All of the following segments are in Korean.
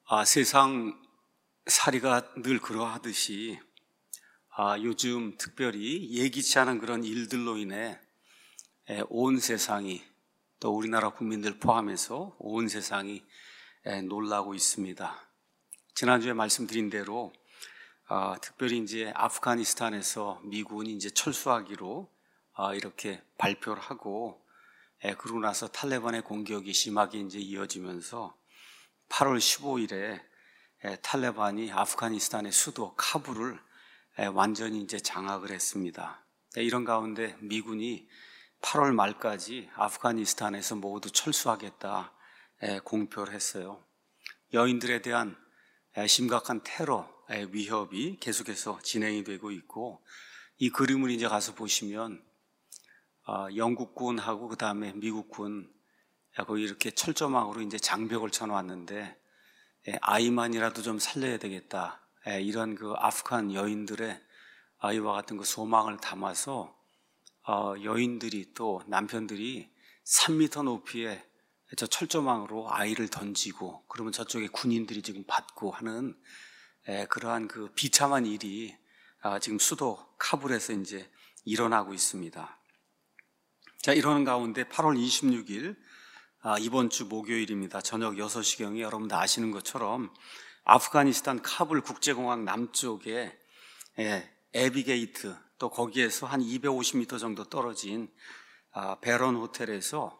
세상 살이가 늘 그러하듯이 요즘 특별히 예기치 않은 그런 일들로 인해 온 세상이, 또 우리나라 국민들 포함해서 온 세상이 놀라고 있습니다. 지난주에 말씀드린 대로 특별히 이제 아프가니스탄에서 미군이 이제 철수하기로 이렇게 발표를 하고, 그러고 나서 탈레반의 공격이 심하게 이제 이어지면서 8월 15일에 탈레반이 아프가니스탄의 수도 카불을 완전히 이제 장악을 했습니다. 이런 가운데 미군이 8월 말까지 아프가니스탄에서 모두 철수하겠다 공표를 했어요. 여인들에 대한 심각한 테러 위협이 계속해서 진행이 되고 있고, 이 그림을 이제 가서 보시면 영국군하고 그 다음에 미국군 거기 이렇게 철조망으로 이제 장벽을 쳐놓았는데, 아이만이라도 좀 살려야 되겠다, 이런 그 아프간 여인들의 이와 같은 그 소망을 담아서 여인들이 또 남편들이 3m 높이의 저 철조망으로 아이를 던지고, 그러면 저쪽에 군인들이 지금 받고 하는 그러한 그 비참한 일이 지금 수도 카불에서 이제 일어나고 있습니다. 자, 이러는 가운데 8월 26일 이번 주 목요일입니다. 저녁 6시경에 여러분들 아시는 것처럼 아프가니스탄 카불 국제공항 남쪽에 에비게이트, 또 거기에서 한 250m 정도 떨어진 베런 호텔에서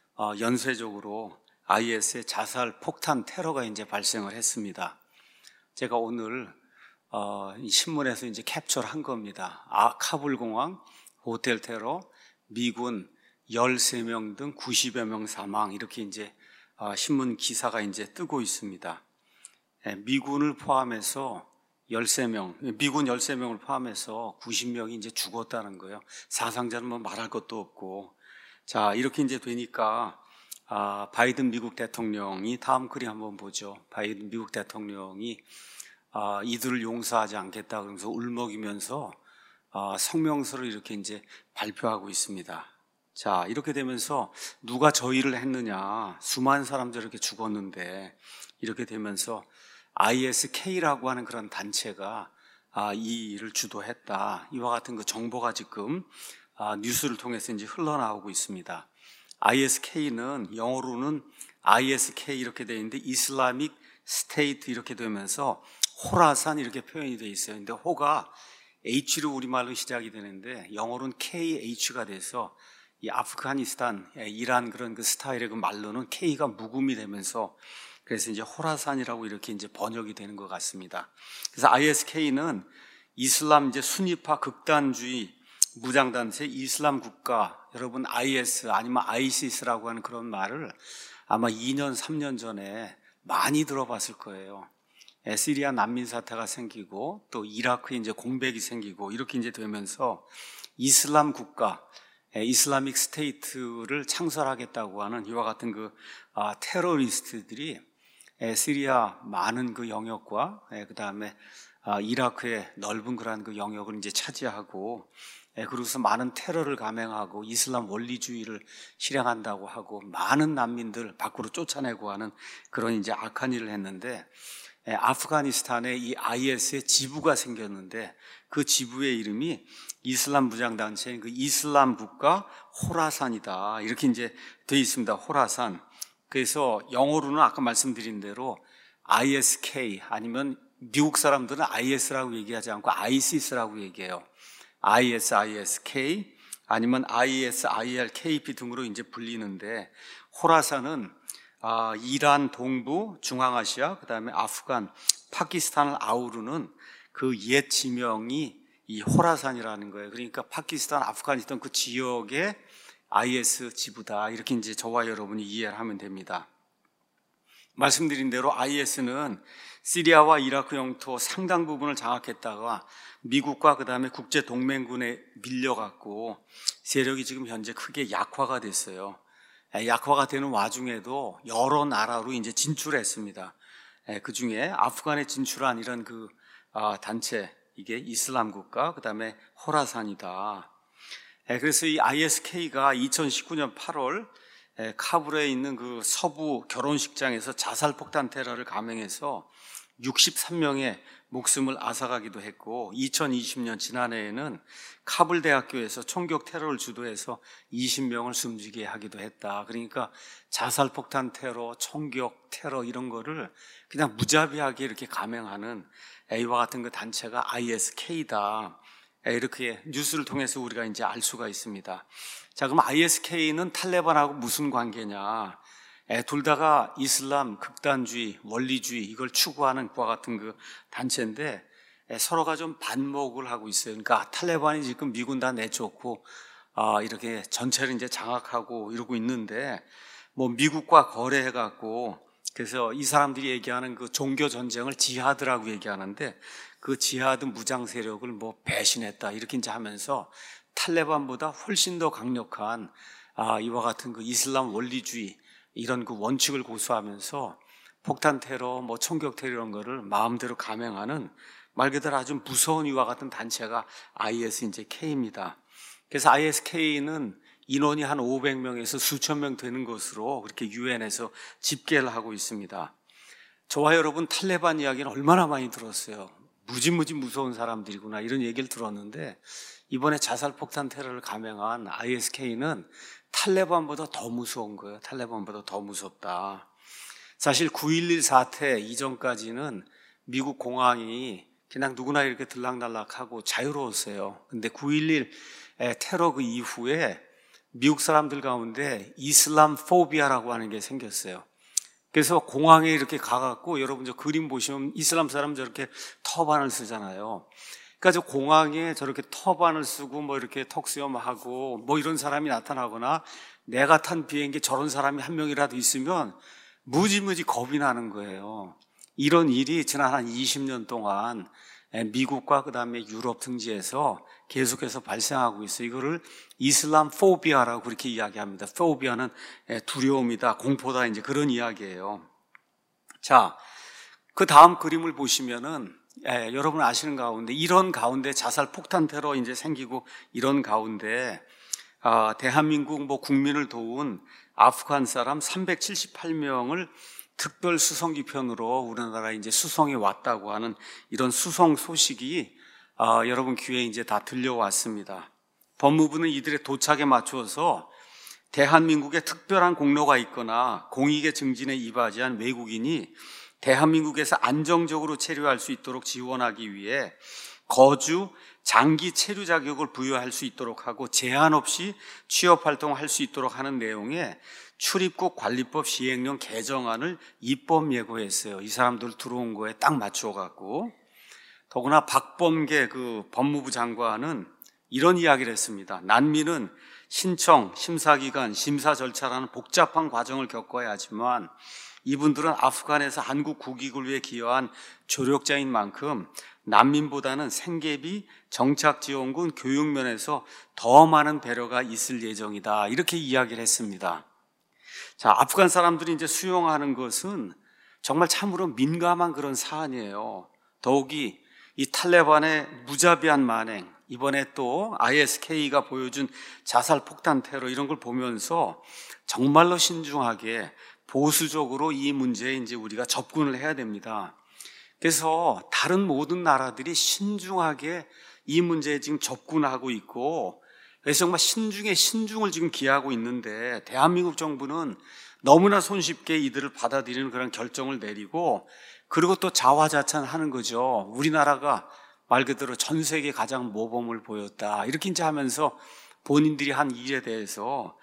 연쇄적으로 IS의 자살 폭탄 테러가 이제 발생을 했습니다. 제가 오늘 이 신문에서 이제 캡처를 한 겁니다. 카불 공항 호텔 테러, 미군 13명 등 90여 명 사망, 이렇게 이제 신문 기사가 이제 뜨고 있습니다. 미군을 포함해서 13명, 미군 13명을 포함해서 90명이 이제 죽었다는 거예요. 사상자는 뭐 말할 것도 없고. 자, 이렇게 이제 되니까 바이든 미국 대통령이, 다음 그림 한번 보죠. 바이든 미국 대통령이 이들을 용서하지 않겠다 그러면서 울먹이면서 성명서를 이렇게 이제 발표하고 있습니다. 자, 이렇게 되면서 누가 저 일을 했느냐, 수많은 사람들이 이렇게 죽었는데, 이렇게 되면서 ISK라고 하는 그런 단체가 이 일을 주도했다, 이와 같은 그 정보가 지금 뉴스를 통해서 이제 흘러나오고 있습니다. ISK는 영어로는 ISK 이렇게 되어 있는데, 이슬라믹 스테이트 이렇게 되면서 호라산 이렇게 표현이 되어 있어요. 근데 호가 H로 우리말로 시작이 되는데 영어로는 KH가 돼서 이 아프가니스탄, 이란 그런 그 스타일의 그 말로는 K가 묵음이 되면서, 그래서 이제 호라산이라고 이렇게 이제 번역이 되는 것 같습니다. 그래서 ISK는 이슬람 이제 순위파 극단주의 무장단체 이슬람 국가, 여러분 IS 아니면 ISIS라고 하는 그런 말을 아마 2년, 3년 전에 많이 들어봤을 거예요. 시리아 난민 사태가 생기고 또 이라크에 이제 공백이 생기고 이렇게 이제 되면서 이슬람 국가, 이슬라믹 스테이트를 창설하겠다고 하는 이와 같은 그 테러리스트들이 시리아 많은 그 영역과 그 다음에 이라크의 넓은 그러한 그 영역을 이제 차지하고, 그러고서 많은 테러를 감행하고 이슬람 원리주의를 실행한다고 하고 많은 난민들 밖으로 쫓아내고 하는 그런 이제 악한 일을 했는데, 아프가니스탄에 이 IS의 지부가 생겼는데, 그 지부의 이름이 이슬람 무장단체인 그 이슬람 국가 호라산이다, 이렇게 이제 되어 있습니다. 호라산. 그래서 영어로는 아까 말씀드린 대로 ISK, 아니면 미국 사람들은 IS라고 얘기하지 않고 ISIS라고 얘기해요. IS, ISK 아니면 IS, IRKP 등으로 이제 불리는데, 호라산은 이란 동부, 중앙아시아, 그 다음에 아프간, 파키스탄을 아우르는 그 옛 지명이 이 호라산이라는 거예요. 그러니까 파키스탄, 아프가니스탄 그 지역의 IS 지부다, 이렇게 이제 저와 여러분이 이해를 하면 됩니다. 말씀드린 대로 IS는 시리아와 이라크 영토 상당 부분을 장악했다가 미국과 그 다음에 국제 동맹군에 밀려갖고 세력이 지금 현재 크게 약화가 됐어요. 약화가 되는 와중에도 여러 나라로 이제 진출했습니다. 그 중에 아프간에 진출한 이런 그 단체, 이게 이슬람 국가, 그 다음에 호라산이다. 그래서 이 ISK가 2019년 8월 카불에 있는 그 서부 결혼식장에서 자살폭탄 테러를 감행해서 63명의 목숨을 앗아가기도 했고, 2020년 지난해에는 카불 대학교에서 총격 테러를 주도해서 20명을 숨지게 하기도 했다. 그러니까 자살폭탄 테러, 총격 테러 이런 거를 그냥 무자비하게 이렇게 감행하는 이와 같은 그 단체가 ISK다. 이렇게 뉴스를 통해서 우리가 이제 알 수가 있습니다. 자, 그럼 ISK는 탈레반하고 무슨 관계냐? 둘 다가 이슬람 극단주의, 원리주의 이걸 추구하는 그와 같은 그 단체인데 서로가 좀 반목을 하고 있어요. 그러니까 탈레반이 지금 미군 다 내쫓고 이렇게 전체를 이제 장악하고 이러고 있는데 뭐 미국과 거래해갖고 그래서 이 사람들이 얘기하는 그 종교 전쟁을 지하드라고 얘기하는데 그 지하드 무장 세력을 뭐 배신했다 이렇게 이제 하면서 탈레반보다 훨씬 더 강력한 이와 같은 그 이슬람 원리주의 이런 그 원칙을 고수하면서 폭탄 테러, 뭐 총격 테러 이런 거를 마음대로 감행하는 말 그대로 아주 무서운 이와 같은 단체가 ISK입니다. 그래서 ISK는 인원이 한 500명에서 수천 명 되는 것으로 그렇게 유엔에서 집계를 하고 있습니다. 저와 여러분 탈레반 이야기는 얼마나 많이 들었어요. 무지무지 무서운 사람들이구나 이런 얘기를 들었는데 이번에 자살폭탄 테러를 감행한 ISK는 탈레반보다 더 무서운 거예요. 탈레반보다 더 무섭다. 사실 9.11 사태 이전까지는 미국 공항이 그냥 누구나 이렇게 들락날락하고 자유로웠어요. 근데 9.11 테러 그 이후에 미국 사람들 가운데 이슬람 포비아라고 하는 게 생겼어요. 그래서 공항에 이렇게 가갖고 여러분 저 그림 보시면 이슬람 사람 저렇게 터반을 쓰잖아요. 그러니까 저 공항에 저렇게 터반을 쓰고 뭐 이렇게 턱수염하고 뭐 이런 사람이 나타나거나 내가 탄 비행기에 저런 사람이 한 명이라도 있으면 무지무지 겁이 나는 거예요. 이런 일이 지난 한 20년 동안 미국과 그 다음에 유럽 등지에서 계속해서 발생하고 있어요. 이거를 이슬람 포비아라고 그렇게 이야기합니다. 포비아는 두려움이다, 공포다 이제 그런 이야기예요. 자, 그 다음 그림을 보시면은 여러분 아시는 가운데 이런 가운데 자살 폭탄 테러 이제 생기고 이런 가운데 대한민국 뭐 국민을 도운 아프간 사람 378명을 특별 수송기 편으로 우리나라에 이제 수송해 왔다고 하는 이런 수송 소식이 여러분 귀에 이제 다 들려왔습니다. 법무부는 이들의 도착에 맞추어서 대한민국에 특별한 공로가 있거나 공익의 증진에 이바지한 외국인이 대한민국에서 안정적으로 체류할 수 있도록 지원하기 위해 거주, 장기 체류 자격을 부여할 수 있도록 하고 제한 없이 취업 활동할 수 있도록 하는 내용의 출입국 관리법 시행령 개정안을 입법 예고했어요. 이 사람들 들어온 거에 딱 맞추어 갖고. 더구나 박범계 그 법무부 장관은 이런 이야기를 했습니다. 난민은 신청, 심사기간, 심사 절차라는 복잡한 과정을 겪어야 하지만 이분들은 아프간에서 한국 국익을 위해 기여한 조력자인 만큼 난민보다는 생계비, 정착지원금, 교육면에서 더 많은 배려가 있을 예정이다. 이렇게 이야기를 했습니다. 자, 아프간 사람들이 이제 수용하는 것은 정말 참으로 민감한 그런 사안이에요. 더욱이 이 탈레반의 무자비한 만행, 이번에 또 ISK가 보여준 자살 폭탄 테러 이런 걸 보면서 정말로 신중하게 보수적으로 이 문제에 이제 우리가 접근을 해야 됩니다. 그래서 다른 모든 나라들이 신중하게 이 문제에 지금 접근하고 있고 그래서 정말 신중에 신중을 지금 기하고 있는데 대한민국 정부는 너무나 손쉽게 이들을 받아들이는 그런 결정을 내리고 그리고 또 자화자찬하는 거죠. 우리나라가 말 그대로 전 세계 가장 모범을 보였다. 이렇게 이제 하면서 본인들이 한 일에 대해서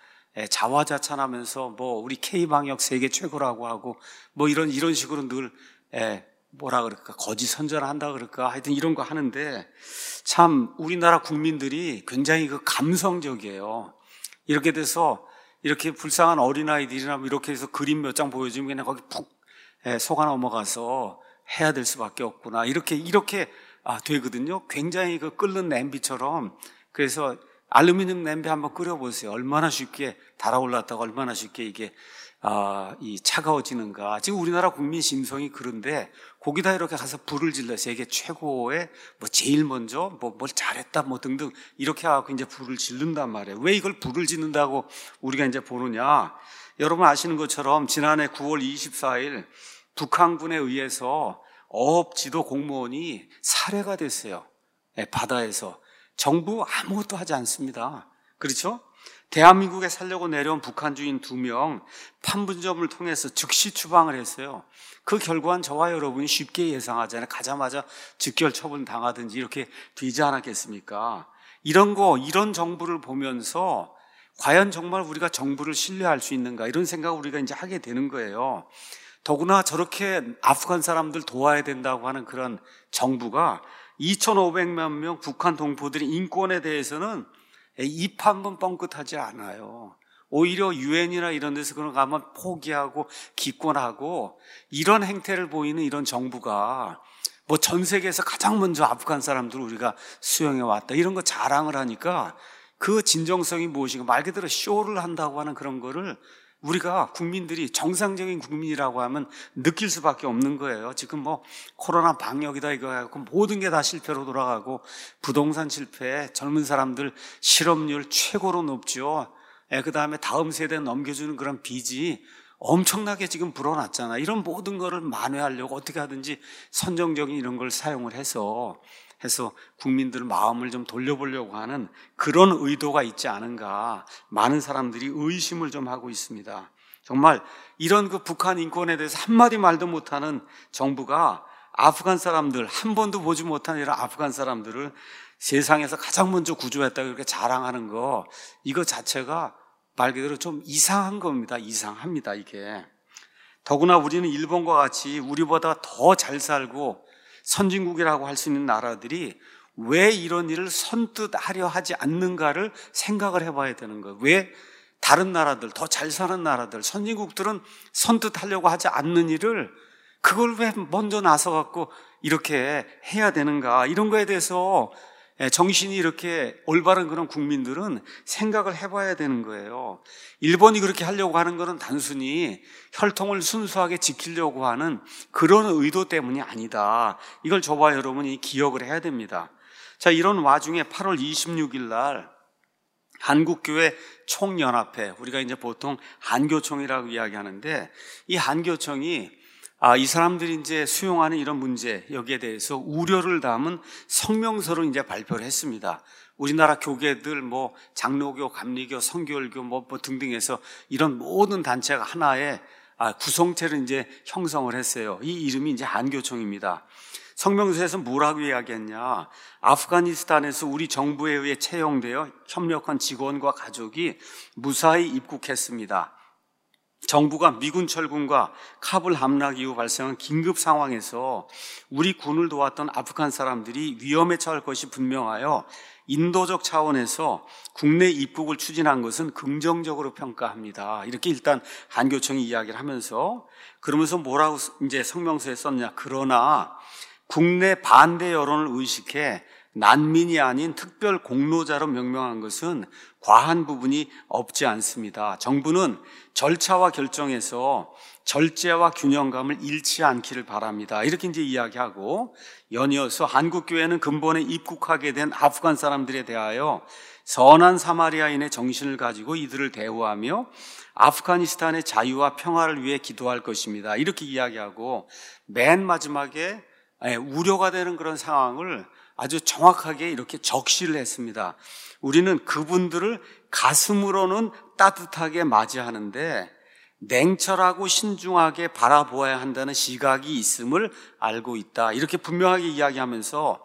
자화자찬하면서 뭐 우리 K방역 세계 최고라고 하고 뭐 이런 식으로 늘 뭐라 그럴까 거짓 선전한다 그럴까 하여튼 이런 거 하는데 참 우리나라 국민들이 굉장히 그 감성적이에요. 이렇게 돼서 이렇게 불쌍한 어린아이들이나 뭐 이렇게 해서 그림 몇 장 보여주면 그냥 거기 푹 속아 넘어가서 해야 될 수밖에 없구나 이렇게 되거든요. 굉장히 그 끓는 냄비처럼. 그래서 알루미늄 냄비 한번 끓여보세요. 얼마나 쉽게 달아올랐다가 얼마나 쉽게 이게 이 차가워지는가. 지금 우리나라 국민 심성이 그런데 거기다 이렇게 가서 불을 질러 세계 최고의 뭐 제일 먼저 뭘 잘했다 뭐 등등 이렇게 하고 이제 불을 지른단 말이에요. 왜 이걸 불을 짓는다고 우리가 이제 보느냐. 여러분 아시는 것처럼 지난해 9월 24일 북한군에 의해서 어업 지도 공무원이 살해가 됐어요. 바다에서. 정부 아무것도 하지 않습니다. 그렇죠? 대한민국에 살려고 내려온 북한 주인 2명 판문점을 통해서 즉시 추방을 했어요. 그 결과는 저와 여러분이 쉽게 예상하잖아요. 가자마자 즉결 처분 당하든지 이렇게 되지 않았겠습니까? 이런 정부를 보면서 과연 정말 우리가 정부를 신뢰할 수 있는가 이런 생각을 우리가 이제 하게 되는 거예요. 더구나 저렇게 아프간 사람들 도와야 된다고 하는 그런 정부가 2,500만 명 북한 동포들의 인권에 대해서는 입 한 번 뻥끗하지 않아요. 오히려 유엔이나 이런 데서 그런 거 가면 포기하고 기권하고 이런 행태를 보이는 이런 정부가 뭐 전 세계에서 가장 먼저 아프간 사람들을 우리가 수용해 왔다 이런 거 자랑을 하니까 그 진정성이 무엇인가 말 그대로 쇼를 한다고 하는 그런 거를 우리가 국민들이 정상적인 국민이라고 하면 느낄 수밖에 없는 거예요. 지금 뭐 코로나 방역이다 이거 해갖고 모든 게 다 실패로 돌아가고 부동산 실패, 젊은 사람들 실업률 최고로 높죠. 그 다음에 다음 세대에 넘겨주는 그런 빚이 엄청나게 지금 불어났잖아. 이런 모든 거를 만회하려고 어떻게 하든지 선정적인 이런 걸 사용을 해서 국민들 마음을 좀 돌려보려고 하는 그런 의도가 있지 않은가 많은 사람들이 의심을 좀 하고 있습니다. 정말 이런 그 북한 인권에 대해서 한마디 말도 못하는 정부가 아프간 사람들 한 번도 보지 못한 이런 아프간 사람들을 세상에서 가장 먼저 구조했다고 이렇게 자랑하는 거 이거 자체가 말 그대로 좀 이상한 겁니다. 이상합니다 이게. 더구나 우리는 일본과 같이 우리보다 더 잘 살고 선진국이라고 할 수 있는 나라들이 왜 이런 일을 선뜻 하려 하지 않는가를 생각을 해봐야 되는 거예요. 왜 다른 나라들, 더 잘 사는 나라들, 선진국들은 선뜻 하려고 하지 않는 일을 그걸 왜 먼저 나서갖고 이렇게 해야 되는가 이런 거에 대해서 정신이 이렇게 올바른 그런 국민들은 생각을 해봐야 되는 거예요. 일본이 그렇게 하려고 하는 것은 단순히 혈통을 순수하게 지키려고 하는 그런 의도 때문이 아니다. 이걸 저와 여러분이 기억을 해야 됩니다. 자, 이런 와중에 8월 26일 날 한국교회 총연합회, 우리가 이제 보통 한교총이라고 이야기하는데 이 한교총이 이 사람들이 이제 수용하는 이런 문제, 여기에 대해서 우려를 담은 성명서를 이제 발표를 했습니다. 우리나라 교계들, 장로교, 감리교, 성교열교, 등등해서 이런 모든 단체가 하나의 구성체를 이제 형성을 했어요. 이 이름이 이제 한교총입니다. 성명서에서 뭐라고 이야기했냐. 아프가니스탄에서 우리 정부에 의해 채용되어 협력한 직원과 가족이 무사히 입국했습니다. 정부가 미군 철군과 카불 함락 이후 발생한 긴급 상황에서 우리 군을 도왔던 아프간 사람들이 위험에 처할 것이 분명하여 인도적 차원에서 국내 입국을 추진한 것은 긍정적으로 평가합니다. 이렇게 일단 한교총이 이야기를 하면서 그러면서 뭐라고 이제 성명서에 썼냐. 그러나 국내 반대 여론을 의식해 난민이 아닌 특별 공로자로 명명한 것은 과한 부분이 없지 않습니다. 정부는 절차와 결정에서 절제와 균형감을 잃지 않기를 바랍니다. 이렇게 이제 이야기하고 연이어서 한국교회는 근본에 입국하게 된 아프간 사람들에 대하여 선한 사마리아인의 정신을 가지고 이들을 대우하며 아프가니스탄의 자유와 평화를 위해 기도할 것입니다. 이렇게 이야기하고 맨 마지막에 우려가 되는 그런 상황을 아주 정확하게 이렇게 적시를 했습니다. 우리는 그분들을 가슴으로는 따뜻하게 맞이하는데 냉철하고 신중하게 바라보아야 한다는 시각이 있음을 알고 있다. 이렇게 분명하게 이야기하면서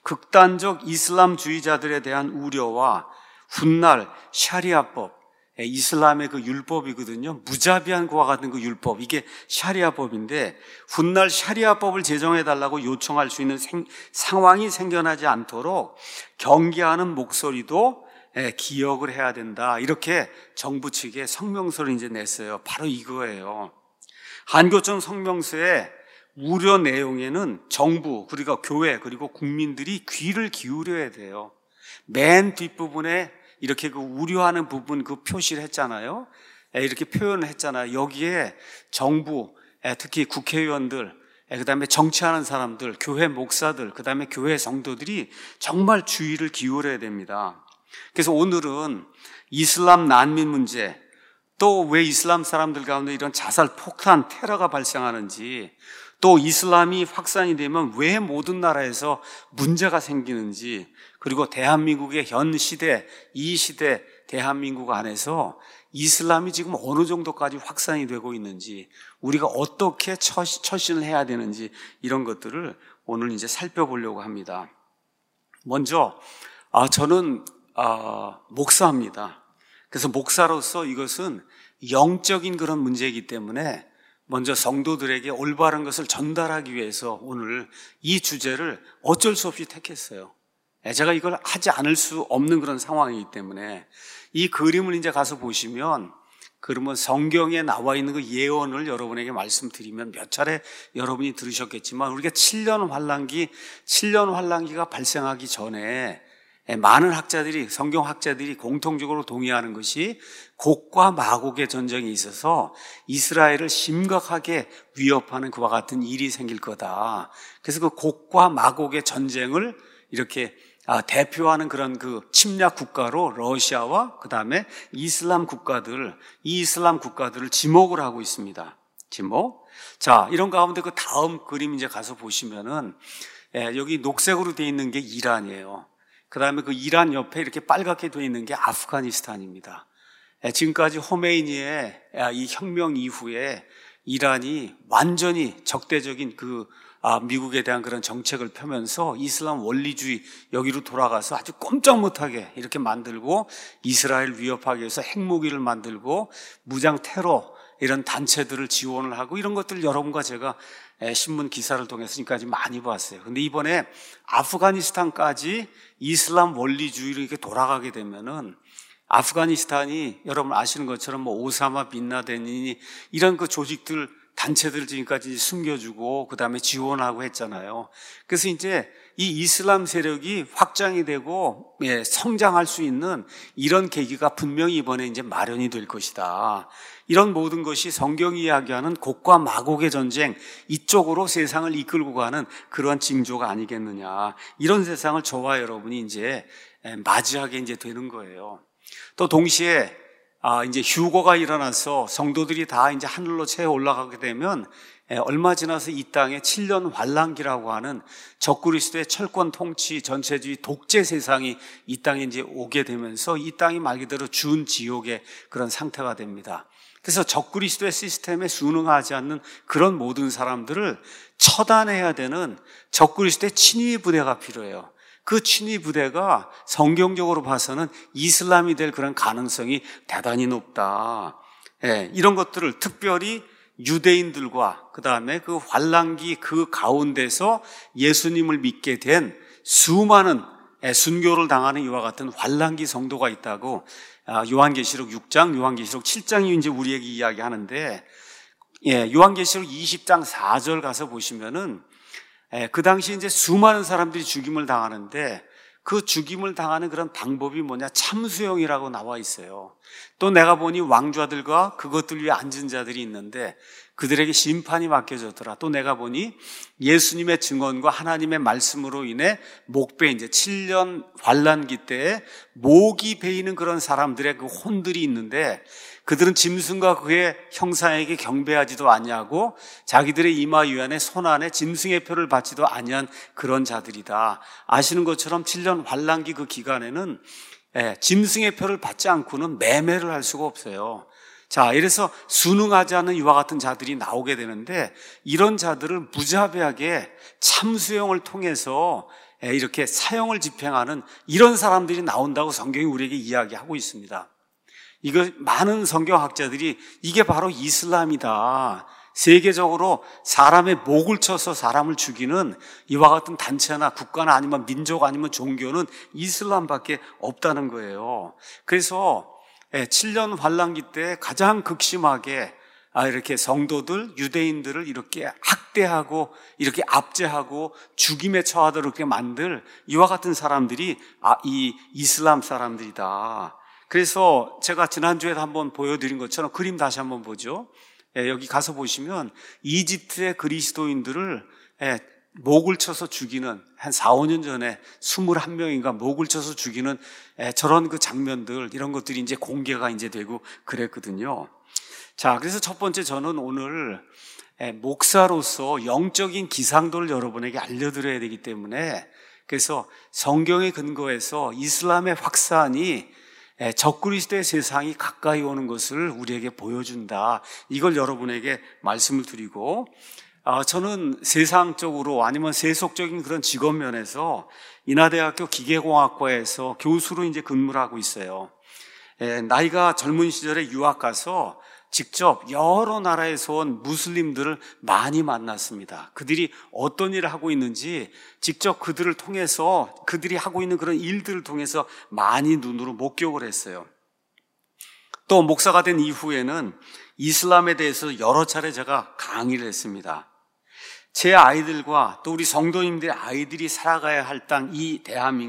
극단적 이슬람주의자들에 대한 우려와 훗날 샤리아법, 이슬람의 그 율법이거든요. 무자비한 고와 같은 그 율법, 이게 샤리아법인데 훗날 샤리아법을 제정해달라고 요청할 수 있는 상황이 생겨나지 않도록 경계하는 목소리도 기억을 해야 된다. 이렇게 정부 측에 성명서를 이제 냈어요. 바로 이거예요. 한교총 성명서의 우려 내용에는 정부, 그리고 교회, 그리고 국민들이 귀를 기울여야 돼요. 맨 뒷부분에 이렇게 그 우려하는 부분 그 표시를 했잖아요. 이렇게 표현을 했잖아요. 여기에 정부, 특히 국회의원들, 그다음에 정치하는 사람들, 교회 목사들, 그다음에 교회 성도들이 정말 주의를 기울여야 됩니다. 그래서 오늘은 이슬람 난민 문제, 또 왜 이슬람 사람들 가운데 이런 자살, 폭탄, 테러가 발생하는지, 또 이슬람이 확산이 되면 왜 모든 나라에서 문제가 생기는지, 그리고 대한민국의 현 시대, 이 시대 대한민국 안에서 이슬람이 지금 어느 정도까지 확산이 되고 있는지, 우리가 어떻게 처신을 해야 되는지, 이런 것들을 오늘 이제 살펴보려고 합니다. 먼저 저는 목사입니다. 그래서 목사로서 이것은 영적인 그런 문제이기 때문에 먼저 성도들에게 올바른 것을 전달하기 위해서 오늘 이 주제를 어쩔 수 없이 택했어요. 제가 이걸 하지 않을 수 없는 그런 상황이기 때문에 이 그림을 이제 가서 보시면, 그러면 성경에 나와 있는 그 예언을 여러분에게 말씀드리면 몇 차례 여러분이 들으셨겠지만, 우리가 7년 환란기가 발생하기 전에 많은 학자들이, 성경 학자들이 공통적으로 동의하는 것이 곡과 마곡의 전쟁이 있어서 이스라엘을 심각하게 위협하는 그와 같은 일이 생길 거다. 그래서 그 곡과 마곡의 전쟁을 이렇게 대표하는 그런 그 침략 국가로 러시아와 그 다음에 이슬람 국가들을 지목을 하고 있습니다. 지목. 자, 이런 가운데 그 다음 그림 이제 가서 보시면은, 여기 녹색으로 되어 있는 게 이란이에요. 그 다음에 그 이란 옆에 이렇게 빨갛게 되어 있는 게 아프가니스탄입니다. 지금까지 호메이니의 이 혁명 이후에 이란이 완전히 적대적인 미국에 대한 그런 정책을 펴면서 이슬람 원리주의 여기로 돌아가서 아주 꼼짝 못하게 이렇게 만들고, 이스라엘 위협하기 위해서 핵무기를 만들고 무장 테러 이런 단체들을 지원을 하고, 이런 것들 여러분과 제가 신문 기사를 통해서 지금까지 많이 봤어요. 근데 이번에 아프가니스탄까지 이슬람 원리주의로 이렇게 돌아가게 되면은, 아프가니스탄이 여러분 아시는 것처럼 오사마 빈 라덴이 이런 그 조직들, 단체들 지금까지 숨겨주고 그 다음에 지원하고 했잖아요. 그래서 이제 이 이슬람 세력이 확장이 되고 성장할 수 있는 이런 계기가 분명히 이번에 이제 마련이 될 것이다. 이런 모든 것이 성경이 이야기하는 곡과 마곡의 전쟁, 이쪽으로 세상을 이끌고 가는 그러한 징조가 아니겠느냐. 이런 세상을 저와 여러분이 이제 맞이하게 이제 되는 거예요. 또 동시에 이제 휴거가 일어나서 성도들이 다 이제 하늘로 채 올라가게 되면, 얼마 지나서 이 땅에 7년 환란기라고 하는 적그리스도의 철권 통치, 전체주의 독재 세상이 이 땅에 이제 오게 되면서 이 땅이 말 그대로 준 지옥의 그런 상태가 됩니다. 그래서 적그리스도의 시스템에 순응하지 않는 그런 모든 사람들을 처단해야 되는 적그리스도의 친위 부대가 필요해요. 그 친위 부대가 성경적으로 봐서는 이슬람이 될 그런 가능성이 대단히 높다. 이런 것들을 특별히 유대인들과 그 다음에 그 환란기 그 가운데서 예수님을 믿게 된 수많은 순교를 당하는 이와 같은 환란기 성도가 있다고 요한계시록 6장, 요한계시록 7장이 이제 우리에게 이야기하는데, 요한계시록 20장 4절 가서 보시면은 그 당시 이제 수많은 사람들이 죽임을 당하는데, 그 죽임을 당하는 그런 방법이 뭐냐? 참수형이라고 나와 있어요. 또 내가 보니 왕좌들과 그것들 위에 앉은 자들이 있는데 그들에게 심판이 맡겨졌더라. 또 내가 보니 예수님의 증언과 하나님의 말씀으로 인해 목배, 이제 7년 환란기 때에 목이 베이는 그런 사람들의 그 혼들이 있는데, 그들은 짐승과 그의 형상에게 경배하지도 아니하고 자기들의 이마 위안에 손 안에 짐승의 표를 받지도 아니한 그런 자들이다. 아시는 것처럼 7년 환란기 그 기간에는 짐승의 표를 받지 않고는 매매를 할 수가 없어요. 자, 이래서 순응하지 않는 이와 같은 자들이 나오게 되는데, 이런 자들을 무자비하게 참수형을 통해서 이렇게 사형을 집행하는 이런 사람들이 나온다고 성경이 우리에게 이야기하고 있습니다. 이거 많은 성경학자들이 이게 바로 이슬람이다. 세계적으로 사람의 목을 쳐서 사람을 죽이는 이와 같은 단체나 국가나 아니면 민족 아니면 종교는 이슬람밖에 없다는 거예요. 그래서 7년 환란기 때 가장 극심하게 이렇게 성도들, 유대인들을 이렇게 학대하고 이렇게 압제하고 죽임에 처하도록 이렇게 만들 이와 같은 사람들이 이 이슬람 사람들이다. 그래서 제가 지난주에도 한번 보여드린 것처럼 그림 다시 한번 보죠. 여기 가서 보시면 이집트의 그리스도인들을 목을 쳐서 죽이는, 한 4, 5년 전에 21명인가 목을 쳐서 죽이는 저런 그 장면들, 이런 것들이 이제 공개가 이제 되고 그랬거든요. 자, 그래서 첫 번째 저는 오늘 목사로서 영적인 기상도를 여러분에게 알려드려야 되기 때문에, 그래서 성경에 근거해서 이슬람의 확산이 적그리스도의 세상이 가까이 오는 것을 우리에게 보여준다, 이걸 여러분에게 말씀을 드리고, 저는 세상적으로 아니면 세속적인 그런 직업 면에서 인하대학교 기계공학과에서 교수로 이제 근무를 하고 있어요. 나이가 젊은 시절에 유학 가서 직접 여러 나라에서 온 무슬림들을 많이 만났습니다. 그들이 어떤 일을 하고 있는지 직접 그들을 통해서, 그들이 하고 있는 그런 일들을 통해서 많이 눈으로 목격을 했어요. 또 목사가 된 이후에는 이슬람에 대해서 여러 차례 제가 강의를 했습니다. 제 아이들과 또 우리 성도님들의 아이들이 살아가야 할 땅, 이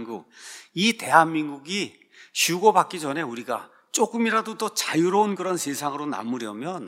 대한민국이 휴거받기 전에 우리가 조금이라도 더 자유로운 그런 세상으로 남으려면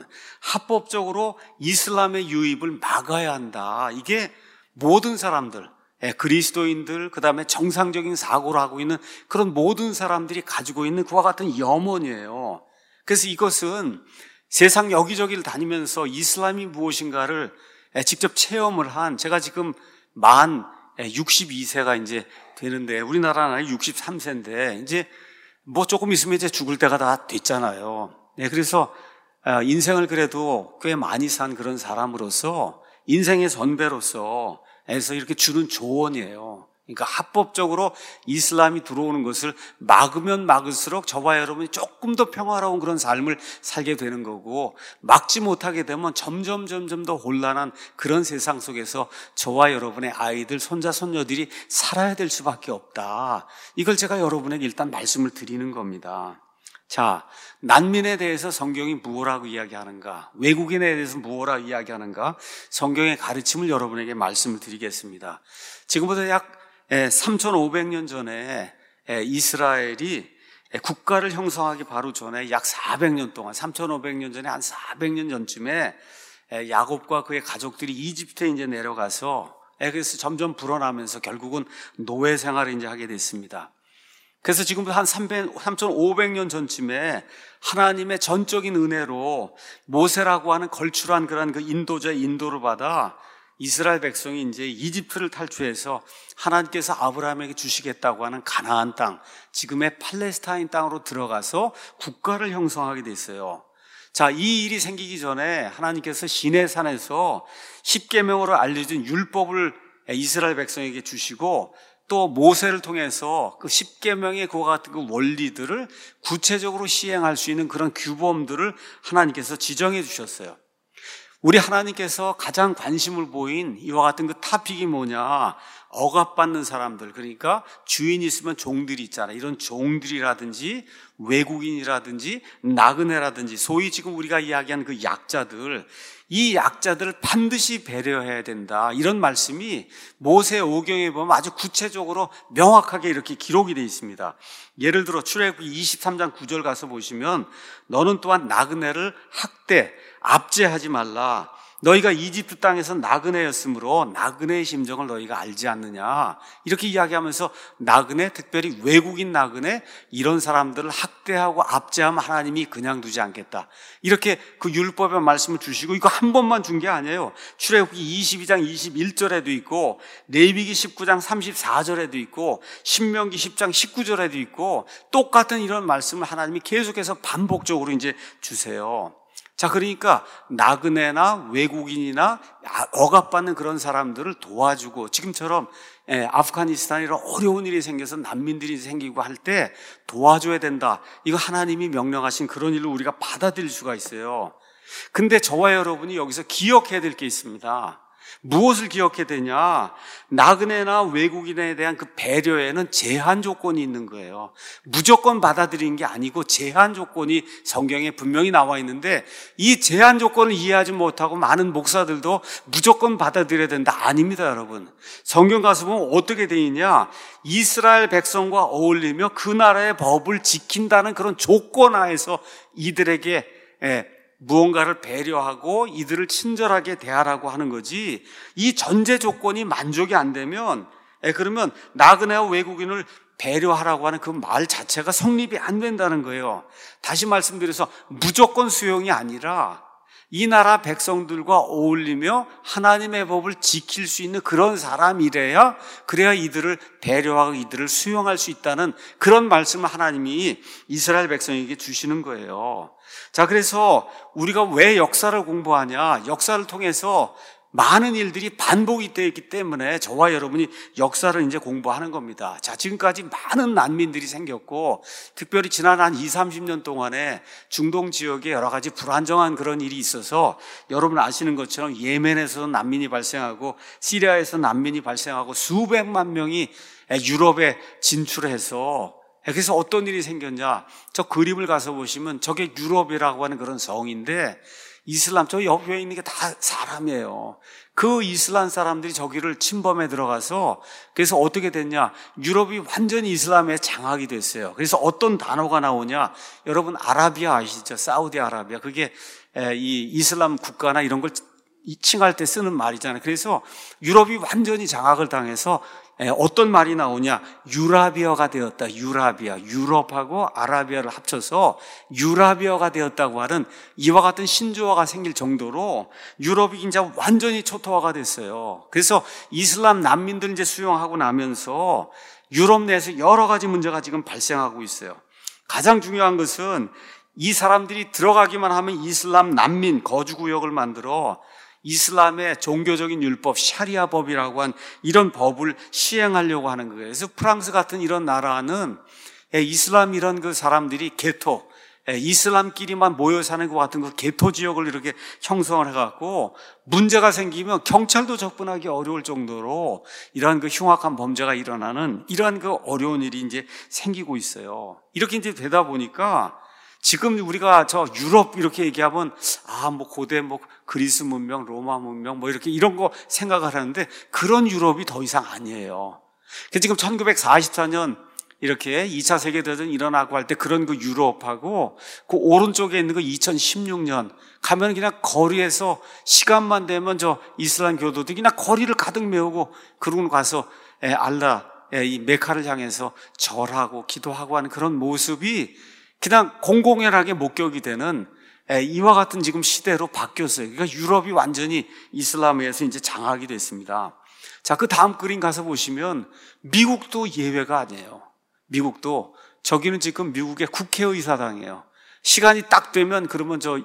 합법적으로 이슬람의 유입을 막아야 한다. 이게 모든 사람들, 그리스도인들, 그 다음에 정상적인 사고를 하고 있는 그런 모든 사람들이 가지고 있는 그와 같은 염원이에요. 그래서 이것은 세상 여기저기를 다니면서 이슬람이 무엇인가를 직접 체험을 한, 제가 지금 만 62세가 이제 되는데, 우리나라 나이 63세인데, 이제 뭐 조금 있으면 이제 죽을 때가 다 됐잖아요. 그래서 인생을 그래도 꽤 많이 산 그런 사람으로서, 인생의 선배로서 해서 이렇게 주는 조언이에요. 그러니까 합법적으로 이슬람이 들어오는 것을 막으면 막을수록 저와 여러분이 조금 더 평화로운 그런 삶을 살게 되는 거고, 막지 못하게 되면 점점 더 혼란한 그런 세상 속에서 저와 여러분의 아이들, 손자, 손녀들이 살아야 될 수밖에 없다. 이걸 제가 여러분에게 일단 말씀을 드리는 겁니다. 자, 난민에 대해서 성경이 무엇라고 이야기하는가, 외국인에 대해서 무엇라고 이야기하는가, 성경의 가르침을 여러분에게 말씀을 드리겠습니다. 지금부터 약 3,500년 전에 이스라엘이 국가를 형성하기 바로 전에 약 400년 동안, 3,500년 전에 한 400년 전쯤에 야곱과 그의 가족들이 이집트에 이제 내려가서, 그래서 점점 불어나면서 결국은 노예 생활을 이제 하게 됐습니다. 그래서 지금부터 한 3,500년 전쯤에 하나님의 전적인 은혜로 모세라고 하는 걸출한 그런 그 인도자의 인도를 받아 이스라엘 백성이 이제 이집트를 탈출해서 하나님께서 아브라함에게 주시겠다고 하는 가나안 땅, 지금의 팔레스타인 땅으로 들어가서 국가를 형성하게 됐어요. 자, 이 일이 생기기 전에 하나님께서 시내산에서 십계명으로 알려진 율법을 이스라엘 백성에게 주시고, 또 모세를 통해서 그 십계명의 그와 같은 그 원리들을 구체적으로 시행할 수 있는 그런 규범들을 하나님께서 지정해 주셨어요. 우리 하나님께서 가장 관심을 보인 이와 같은 그 토픽이 뭐냐, 억압받는 사람들, 그러니까 주인이 있으면 종들이 있잖아요. 이런 종들이라든지 외국인이라든지 나그네라든지 소위 지금 우리가 이야기하는 그 약자들, 이 약자들을 반드시 배려해야 된다, 이런 말씀이 모세 오경에 보면 아주 구체적으로 명확하게 이렇게 기록이 되어 있습니다. 예를 들어 출애굽기 23장 9절 가서 보시면, 너는 또한 나그네를 학대, 압제하지 말라. 너희가 이집트 땅에서 나그네였으므로 나그네의 심정을 너희가 알지 않느냐, 이렇게 이야기하면서 나그네, 특별히 외국인 나그네, 이런 사람들을 학대하고 압제하면 하나님이 그냥 두지 않겠다, 이렇게 그 율법의 말씀을 주시고, 이거 한 번만 준 게 아니에요. 출애굽기 22장 21절에도 있고, 레위기 19장 34절에도 있고, 신명기 10장 19절에도 있고, 똑같은 이런 말씀을 하나님이 계속해서 반복적으로 이제 주세요. 자, 그러니까 나그네나 외국인이나 억압받는 그런 사람들을 도와주고, 지금처럼 아프가니스탄에 이런 어려운 일이 생겨서 난민들이 생기고 할 때 도와줘야 된다, 이거 하나님이 명령하신 그런 일을 우리가 받아들일 수가 있어요. 근데 저와 여러분이 여기서 기억해야 될 게 있습니다. 무엇을 기억해야 되냐? 나그네나 외국인에 대한 그 배려에는 제한 조건이 있는 거예요. 무조건 받아들이는 게 아니고 제한 조건이 성경에 분명히 나와 있는데, 이 제한 조건을 이해하지 못하고 많은 목사들도 무조건 받아들여야 된다. 아닙니다, 여러분. 성경 가서 보면 어떻게 돼 있냐? 이스라엘 백성과 어울리며 그 나라의 법을 지킨다는 그런 조건 하에서 이들에게 무언가를 배려하고 이들을 친절하게 대하라고 하는 거지, 이 전제 조건이 만족이 안 되면 그러면 나그네와 외국인을 배려하라고 하는 그 말 자체가 성립이 안 된다는 거예요. 다시 말씀드려서 무조건 수용이 아니라 이 나라 백성들과 어울리며 하나님의 법을 지킬 수 있는 그런 사람이래야, 그래야 이들을 배려하고 이들을 수용할 수 있다는 그런 말씀을 하나님이 이스라엘 백성에게 주시는 거예요. 자, 그래서 우리가 왜 역사를 공부하냐? 역사를 통해서 많은 일들이 반복이 되어 있기 때문에 저와 여러분이 역사를 이제 공부하는 겁니다. 자, 지금까지 많은 난민들이 생겼고, 특별히 지난 한 20, 30년 동안에 중동 지역에 여러 가지 불안정한 그런 일이 있어서 여러분 아시는 것처럼 예멘에서 난민이 발생하고 시리아에서 난민이 발생하고 수백만 명이 유럽에 진출해서, 그래서 어떤 일이 생겼냐? 저 그림을 가서 보시면 저게 유럽이라고 하는 그런 성인데, 이슬람, 저 옆에 있는 게 다 사람이에요. 그 이슬람 사람들이 저기를 침범해 들어가서, 그래서 어떻게 됐냐? 유럽이 완전히 이슬람에 장악이 됐어요. 그래서 어떤 단어가 나오냐? 여러분 아라비아 아시죠? 사우디아라비아. 그게 이 이슬람 국가나 이런 걸 칭할 때 쓰는 말이잖아요. 그래서 유럽이 완전히 장악을 당해서 어떤 말이 나오냐? 유라비아가 되었다. 유라비아. 유럽하고 아라비아를 합쳐서 유라비아가 되었다고 하는 이와 같은 신조어가 생길 정도로 유럽이 이제 완전히 초토화가 됐어요. 그래서 이슬람 난민들 이제 수용하고 나면서 유럽 내에서 여러 가지 문제가 지금 발생하고 있어요. 가장 중요한 것은 이 사람들이 들어가기만 하면 이슬람 난민 거주구역을 만들어 이슬람의 종교적인 율법, 샤리아법이라고 한 이런 법을 시행하려고 하는 거예요. 그래서 프랑스 같은 이런 나라는 이슬람 이런 그 사람들이 게토, 이슬람끼리만 모여 사는 것 같은 그 게토 지역을 이렇게 형성을 해갖고 문제가 생기면 경찰도 접근하기 어려울 정도로 이러한 그 흉악한 범죄가 일어나는 이러한 그 어려운 일이 이제 생기고 있어요. 이렇게 이제 되다 보니까 지금 우리가 저 유럽 이렇게 얘기하면 뭐 고대 그리스 문명, 로마 문명 이렇게 이런 거 생각을 하는데 그런 유럽이 더 이상 아니에요. 그래서 지금 1944년 이렇게 2차 세계대전이 일어나고 할 때 그런 그 유럽하고 그 오른쪽에 있는 그 2016년 가면 그냥 거리에서 시간만 되면 저 이슬람 교도들이 그냥 거리를 가득 메우고 그러고 가서 알라 이 메카를 향해서 절하고 기도하고 하는 그런 모습이 그냥 공공연하게 목격이 되는 이와 같은 지금 시대로 바뀌었어요. 그러니까 유럽이 완전히 이슬람에서 이제 장악이 됐습니다. 자, 그 다음 그림 가서 보시면 미국도 예외가 아니에요. 미국도 저기는 지금 미국의 국회의사당이에요. 시간이 딱 되면 그러면 저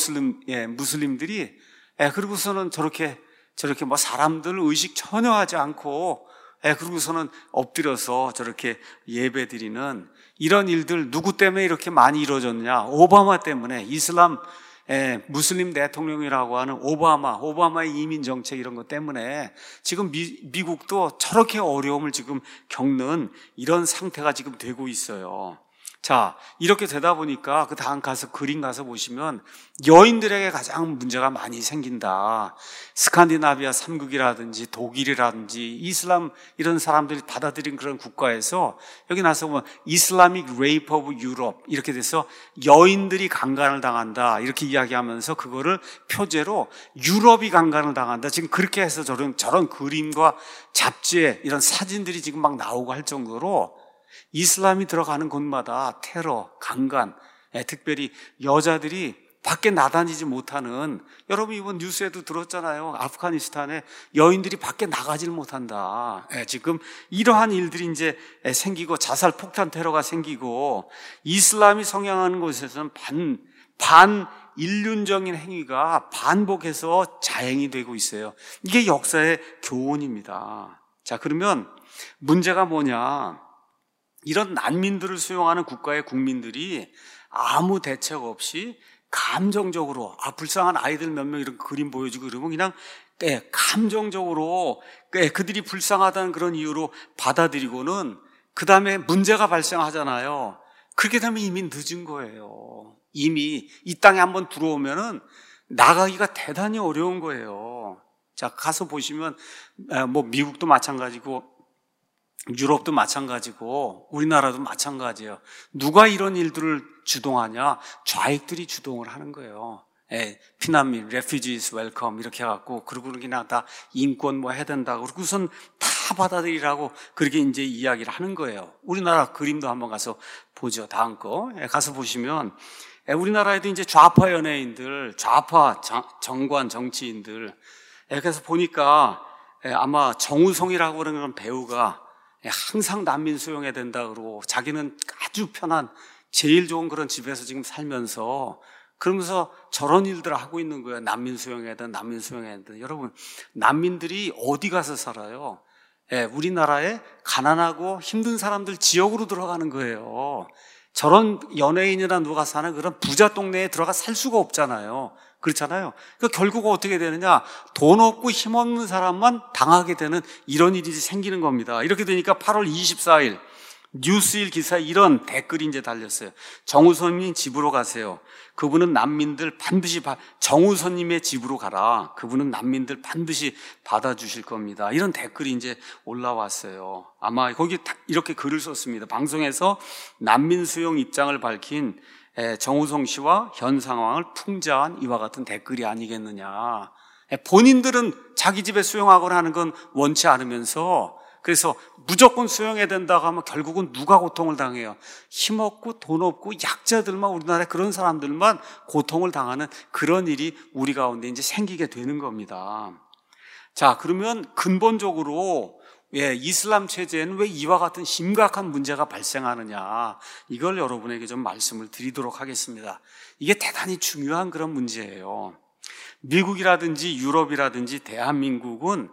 무슬림들이 그러고서는 저렇게 사람들 의식 전혀 하지 않고 그러고서는 엎드려서 저렇게 예배 드리는 이런 일들 누구 때문에 이렇게 많이 이루어졌냐? 오바마 때문에. 이슬람 무슬림 대통령이라고 하는 오바마의 이민 정책 이런 것 때문에 지금 미국도 저렇게 어려움을 지금 겪는 이런 상태가 지금 되고 있어요. 자, 이렇게 되다 보니까 그 다음 그림 가서 보시면 여인들에게 가장 문제가 많이 생긴다. 스칸디나비아 3국이라든지 독일이라든지 이슬람 이런 사람들이 받아들인 그런 국가에서 여기 나서 보면 이슬라믹 레이프 오브 유럽 이렇게 돼서 여인들이 강간을 당한다 이렇게 이야기하면서 그거를 표제로 유럽이 강간을 당한다. 지금 그렇게 해서 저런 그림과 잡지에 이런 사진들이 지금 막 나오고 할 정도로 이슬람이 들어가는 곳마다 테러, 강간, 특별히 여자들이 밖에 나다니지 못하는, 여러분 이번 뉴스에도 들었잖아요. 아프가니스탄에 여인들이 밖에 나가질 못한다. 지금 이러한 일들이 이제 생기고 자살 폭탄 테러가 생기고 이슬람이 성행하는 곳에서는 반인륜적인 행위가 반복해서 자행이 되고 있어요. 이게 역사의 교훈입니다. 자, 그러면 문제가 뭐냐? 이런 난민들을 수용하는 국가의 국민들이 아무 대책 없이 감정적으로 불쌍한 아이들 몇 명 이런 그림 보여주고 그러면 그냥 감정적으로 그들이 불쌍하다는 그런 이유로 받아들이고는 그 다음에 문제가 발생하잖아요. 그렇게 되면 이미 늦은 거예요. 이미 이 땅에 한번 들어오면은 나가기가 대단히 어려운 거예요. 자, 가서 보시면 뭐 미국도 마찬가지고 유럽도 마찬가지고 우리나라도 마찬가지예요. 누가 이런 일들을 주동하냐? 좌익들이 주동을 하는 거예요. 피난민, refugees welcome 이렇게 해갖고 그리고 그냥 다 인권 뭐 해야 된다고 그러고 우선 다 받아들이라고 그렇게 이제 이야기를 하는 거예요. 우리나라 그림도 한번 가서 보죠. 다음 거 가서 보시면 우리나라에도 이제 좌파 연예인들, 좌파 정관 정치인들 그래서 보니까 아마 정우성이라고 그러는 배우가 항상 난민 수용해야 된다 그러고 자기는 아주 편한 제일 좋은 그런 집에서 지금 살면서 그러면서 저런 일들을 하고 있는 거예요. 난민 수용해야 된다, 난민 수용해야 된다. 여러분, 난민들이 어디 가서 살아요? 우리나라에 가난하고 힘든 사람들 지역으로 들어가는 거예요. 저런 연예인이나 누가 사는 그런 부자 동네에 들어가 살 수가 없잖아요. 그렇잖아요. 그러니까 결국 어떻게 되느냐? 돈 없고 힘없는 사람만 당하게 되는 이런 일이 생기는 겁니다. 이렇게 되니까 8월 24일 뉴스일 기사에 이런 댓글이 이제 달렸어요. 정우선님 집으로 가세요. 그분은 난민들 반드시 정우선님의 집으로 가라. 그분은 난민들 반드시 받아주실 겁니다. 이런 댓글이 이제 올라왔어요. 아마 거기 이렇게 글을 썼습니다. 방송에서 난민 수용 입장을 밝힌 정우성 씨와 현 상황을 풍자한 이와 같은 댓글이 아니겠느냐. 본인들은 자기 집에 수용하거나 하는 건 원치 않으면서 그래서 무조건 수용해야 된다고 하면 결국은 누가 고통을 당해요? 힘없고 돈 없고 약자들만 우리나라에 그런 사람들만 고통을 당하는 그런 일이 우리 가운데 이제 생기게 되는 겁니다. 자, 그러면 근본적으로 이슬람 체제에는 왜 이와 같은 심각한 문제가 발생하느냐 이걸 여러분에게 좀 말씀을 드리도록 하겠습니다. 이게 대단히 중요한 그런 문제예요. 미국이라든지 유럽이라든지 대한민국은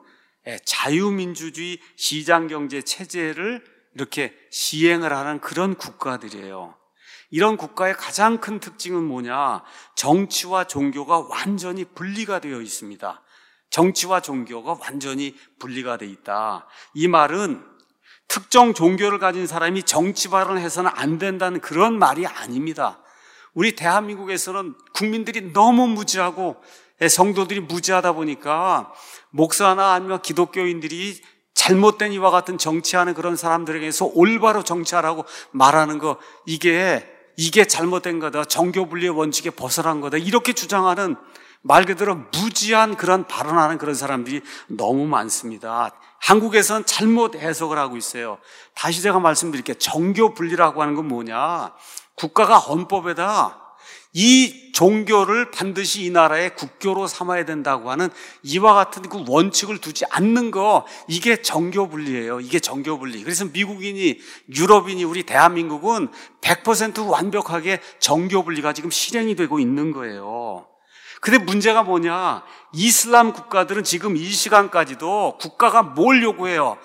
자유민주주의 시장경제 체제를 이렇게 시행을 하는 그런 국가들이에요. 이런 국가의 가장 큰 특징은 뭐냐? 정치와 종교가 완전히 분리가 되어 있습니다. 정치와 종교가 완전히 분리가 되어 있다. 이 말은 특정 종교를 가진 사람이 정치 발언을 해서는 안 된다는 그런 말이 아닙니다. 우리 대한민국에서는 국민들이 너무 무지하고 성도들이 무지하다 보니까 목사나 아니면 기독교인들이 잘못된 이와 같은 정치하는 그런 사람들에게서 올바로 정치하라고 말하는 거 이게 잘못된 거다. 정교 분리의 원칙에 벗어난 거다. 이렇게 주장하는 말 그대로 무지한 그런 발언하는 그런 사람들이 너무 많습니다. 한국에서는 잘못 해석을 하고 있어요. 다시 제가 말씀드릴게요. 정교 분리라고 하는 건 뭐냐? 국가가 헌법에다 이 종교를 반드시 이 나라의 국교로 삼아야 된다고 하는 이와 같은 그 원칙을 두지 않는 거 이게 정교 분리예요. 이게 정교 분리. 그래서 미국인이 유럽인이 우리 대한민국은 100% 완벽하게 정교 분리가 지금 실행이 되고 있는 거예요. 근데 문제가 뭐냐? 이슬람 국가들은 지금 이 시간까지도 국가가 뭘 요구해요?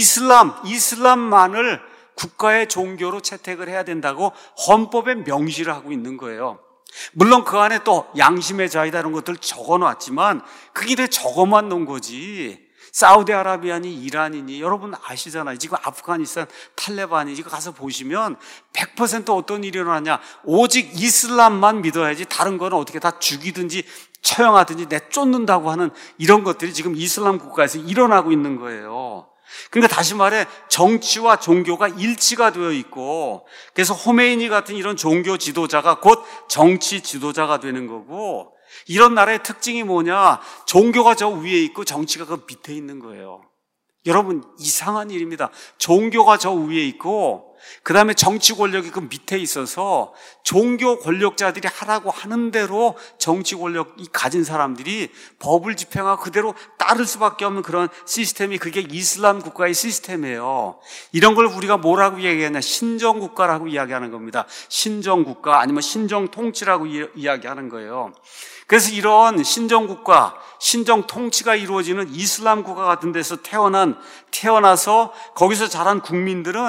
이슬람만을 국가의 종교로 채택을 해야 된다고 헌법에 명시를 하고 있는 거예요. 물론 그 안에 또 양심의 자유다 이런 것들 적어놨지만 그게 왜 적어만 놓은 거지. 사우디아라비아니 이란이니 여러분 아시잖아요. 지금 아프가니스탄 탈레반이 지금 가서 보시면 100% 어떤 일이 일어나냐. 오직 이슬람만 믿어야지 다른 거는 어떻게 다 죽이든지 처형하든지 내쫓는다고 하는 이런 것들이 지금 이슬람 국가에서 일어나고 있는 거예요. 그러니까 다시 말해 정치와 종교가 일치가 되어 있고 그래서 호메이니 같은 이런 종교 지도자가 곧 정치 지도자가 되는 거고 이런 나라의 특징이 뭐냐? 종교가 저 위에 있고 정치가 그 밑에 있는 거예요. 여러분 이상한 일입니다. 종교가 저 위에 있고 그 다음에 정치 권력이 그 밑에 있어서 종교 권력자들이 하라고 하는 대로 정치 권력이 가진 사람들이 법을 집행하고 그대로 따를 수밖에 없는 그런 시스템이 그게 이슬람 국가의 시스템이에요. 이런 걸 우리가 뭐라고 얘기하냐? 신정국가라고 이야기하는 겁니다. 신정국가 아니면 신정통치라고 이야기하는 거예요. 그래서 이런 신정국가, 신정통치가 이루어지는 이슬람 국가 같은 데서 태어나서 거기서 자란 국민들은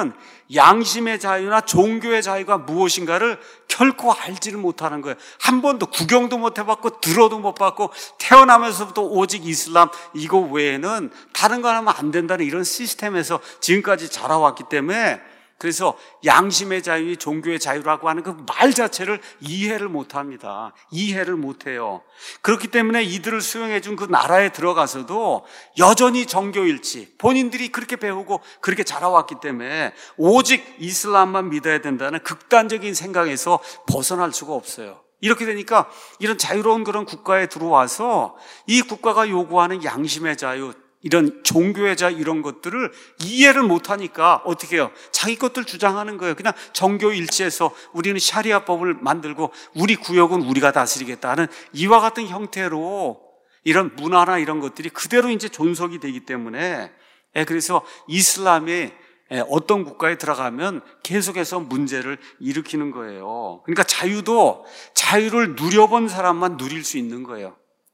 양심의 자유나 종교의 자유가 무엇인가를 결코 알지를 못하는 거예요. 한 번도 구경도 못 해봤고 들어도 못 봤고 태어나면서부터 오직 이슬람 이거 외에는 다른 거 하면 안 된다는 이런 시스템에서 지금까지 자라왔기 때문에 그래서 양심의 자유, 종교의 자유라고 하는 그 말 자체를 이해를 못합니다. 이해를 못해요. 그렇기 때문에 이들을 수용해 준 그 나라에 들어가서도 여전히 정교일치, 본인들이 그렇게 배우고 그렇게 자라왔기 때문에 오직 이슬람만 믿어야 된다는 극단적인 생각에서 벗어날 수가 없어요. 이렇게 되니까 이런 자유로운 그런 국가에 들어와서 이 국가가 요구하는 양심의 자유, 이런 종교의 자유 이런 것들을 이해를 못하니까 어떻게 해요? 자기 것들 주장하는 거예요. 그냥 정교일치해서 우리는 샤리아법을 만들고 우리 구역은 우리가 다스리겠다 하는 이와 같은 형태로 이런 문화나 이런 것들이 그대로 이제 존속이 되기 때문에 그래서 이슬람의 어떤 국가에 들어가면 계속해서 문제를 일으키는 거예요. 그러니까 자유를 누려본 사람만 누릴 수 있는 거예요.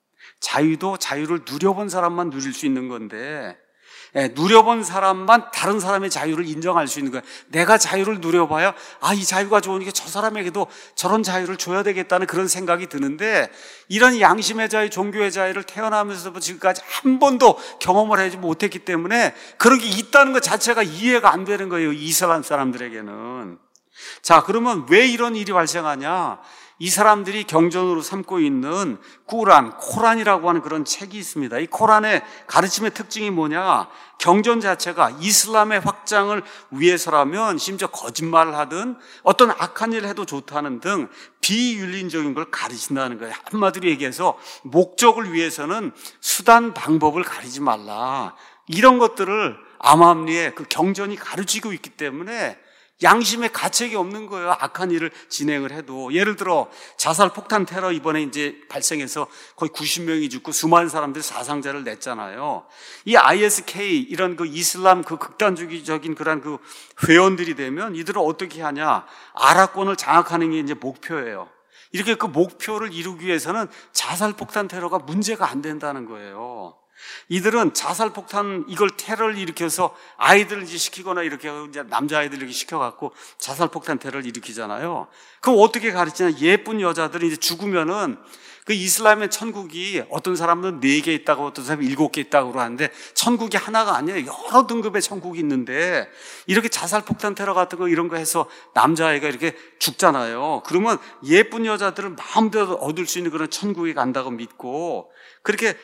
자유를 누려본 사람만 누릴 수 있는 건데 누려본 사람만 다른 사람의 자유를 인정할 수 있는 거예요. 내가 자유를 누려봐야 이 자유가 좋으니까 저 사람에게도 저런 자유를 줘야 되겠다는 그런 생각이 드는데 이런 양심의 자유, 종교의 자유를 태어나면서부터 지금까지 한 번도 경험을 하지 못했기 때문에 그런 게 있다는 것 자체가 이해가 안 되는 거예요. 이슬람 사람들에게는. 자, 그러면 왜 이런 일이 발생하냐? 이 사람들이 경전으로 삼고 있는 코란이라고 하는 그런 책이 있습니다. 이 코란의 가르침의 특징이 뭐냐? 경전 자체가 이슬람의 확장을 위해서라면 심지어 거짓말을 하든 어떤 악한 일을 해도 좋다는 등 비윤리적인 걸 가르친다는 거예요. 한마디로 얘기해서 목적을 위해서는 수단, 방법을 가리지 말라. 이런 것들을 암암리에 그 경전이 가르치고 있기 때문에 양심의 가책이 없는 거예요. 악한 일을 진행을 해도. 예를 들어 자살 폭탄 테러 이번에 이제 발생해서 거의 90명이 죽고 수많은 사람들이 사상자를 냈잖아요. 이 ISK 이런 그 이슬람 그 극단주의적인 그런 그 회원들이 되면 이들은 어떻게 하냐? 아랍권을 장악하는 게 이제 목표예요. 이렇게 그 목표를 이루기 위해서는 자살 폭탄 테러가 문제가 안 된다는 거예요. 이들은 자살폭탄 이걸 테러를 일으켜서 아이들을 이제 시키거나 이렇게 이제 남자아이들 이렇게 시켜갖고 자살폭탄 테러를 일으키잖아요. 그럼 어떻게 가르치냐? 예쁜 여자들이 이제 죽으면은 그 이슬람의 천국이 어떤 사람은 4개 있다고 어떤 사람은 7개 있다고 하는데 천국이 하나가 아니에요. 여러 등급의 천국이 있는데 이렇게 자살폭탄 테러 같은 거 이런 거 해서 남자아이가 이렇게 죽잖아요. 그러면 예쁜 여자들을 마음대로 얻을 수 있는 그런 천국에 간다고 믿고 그렇게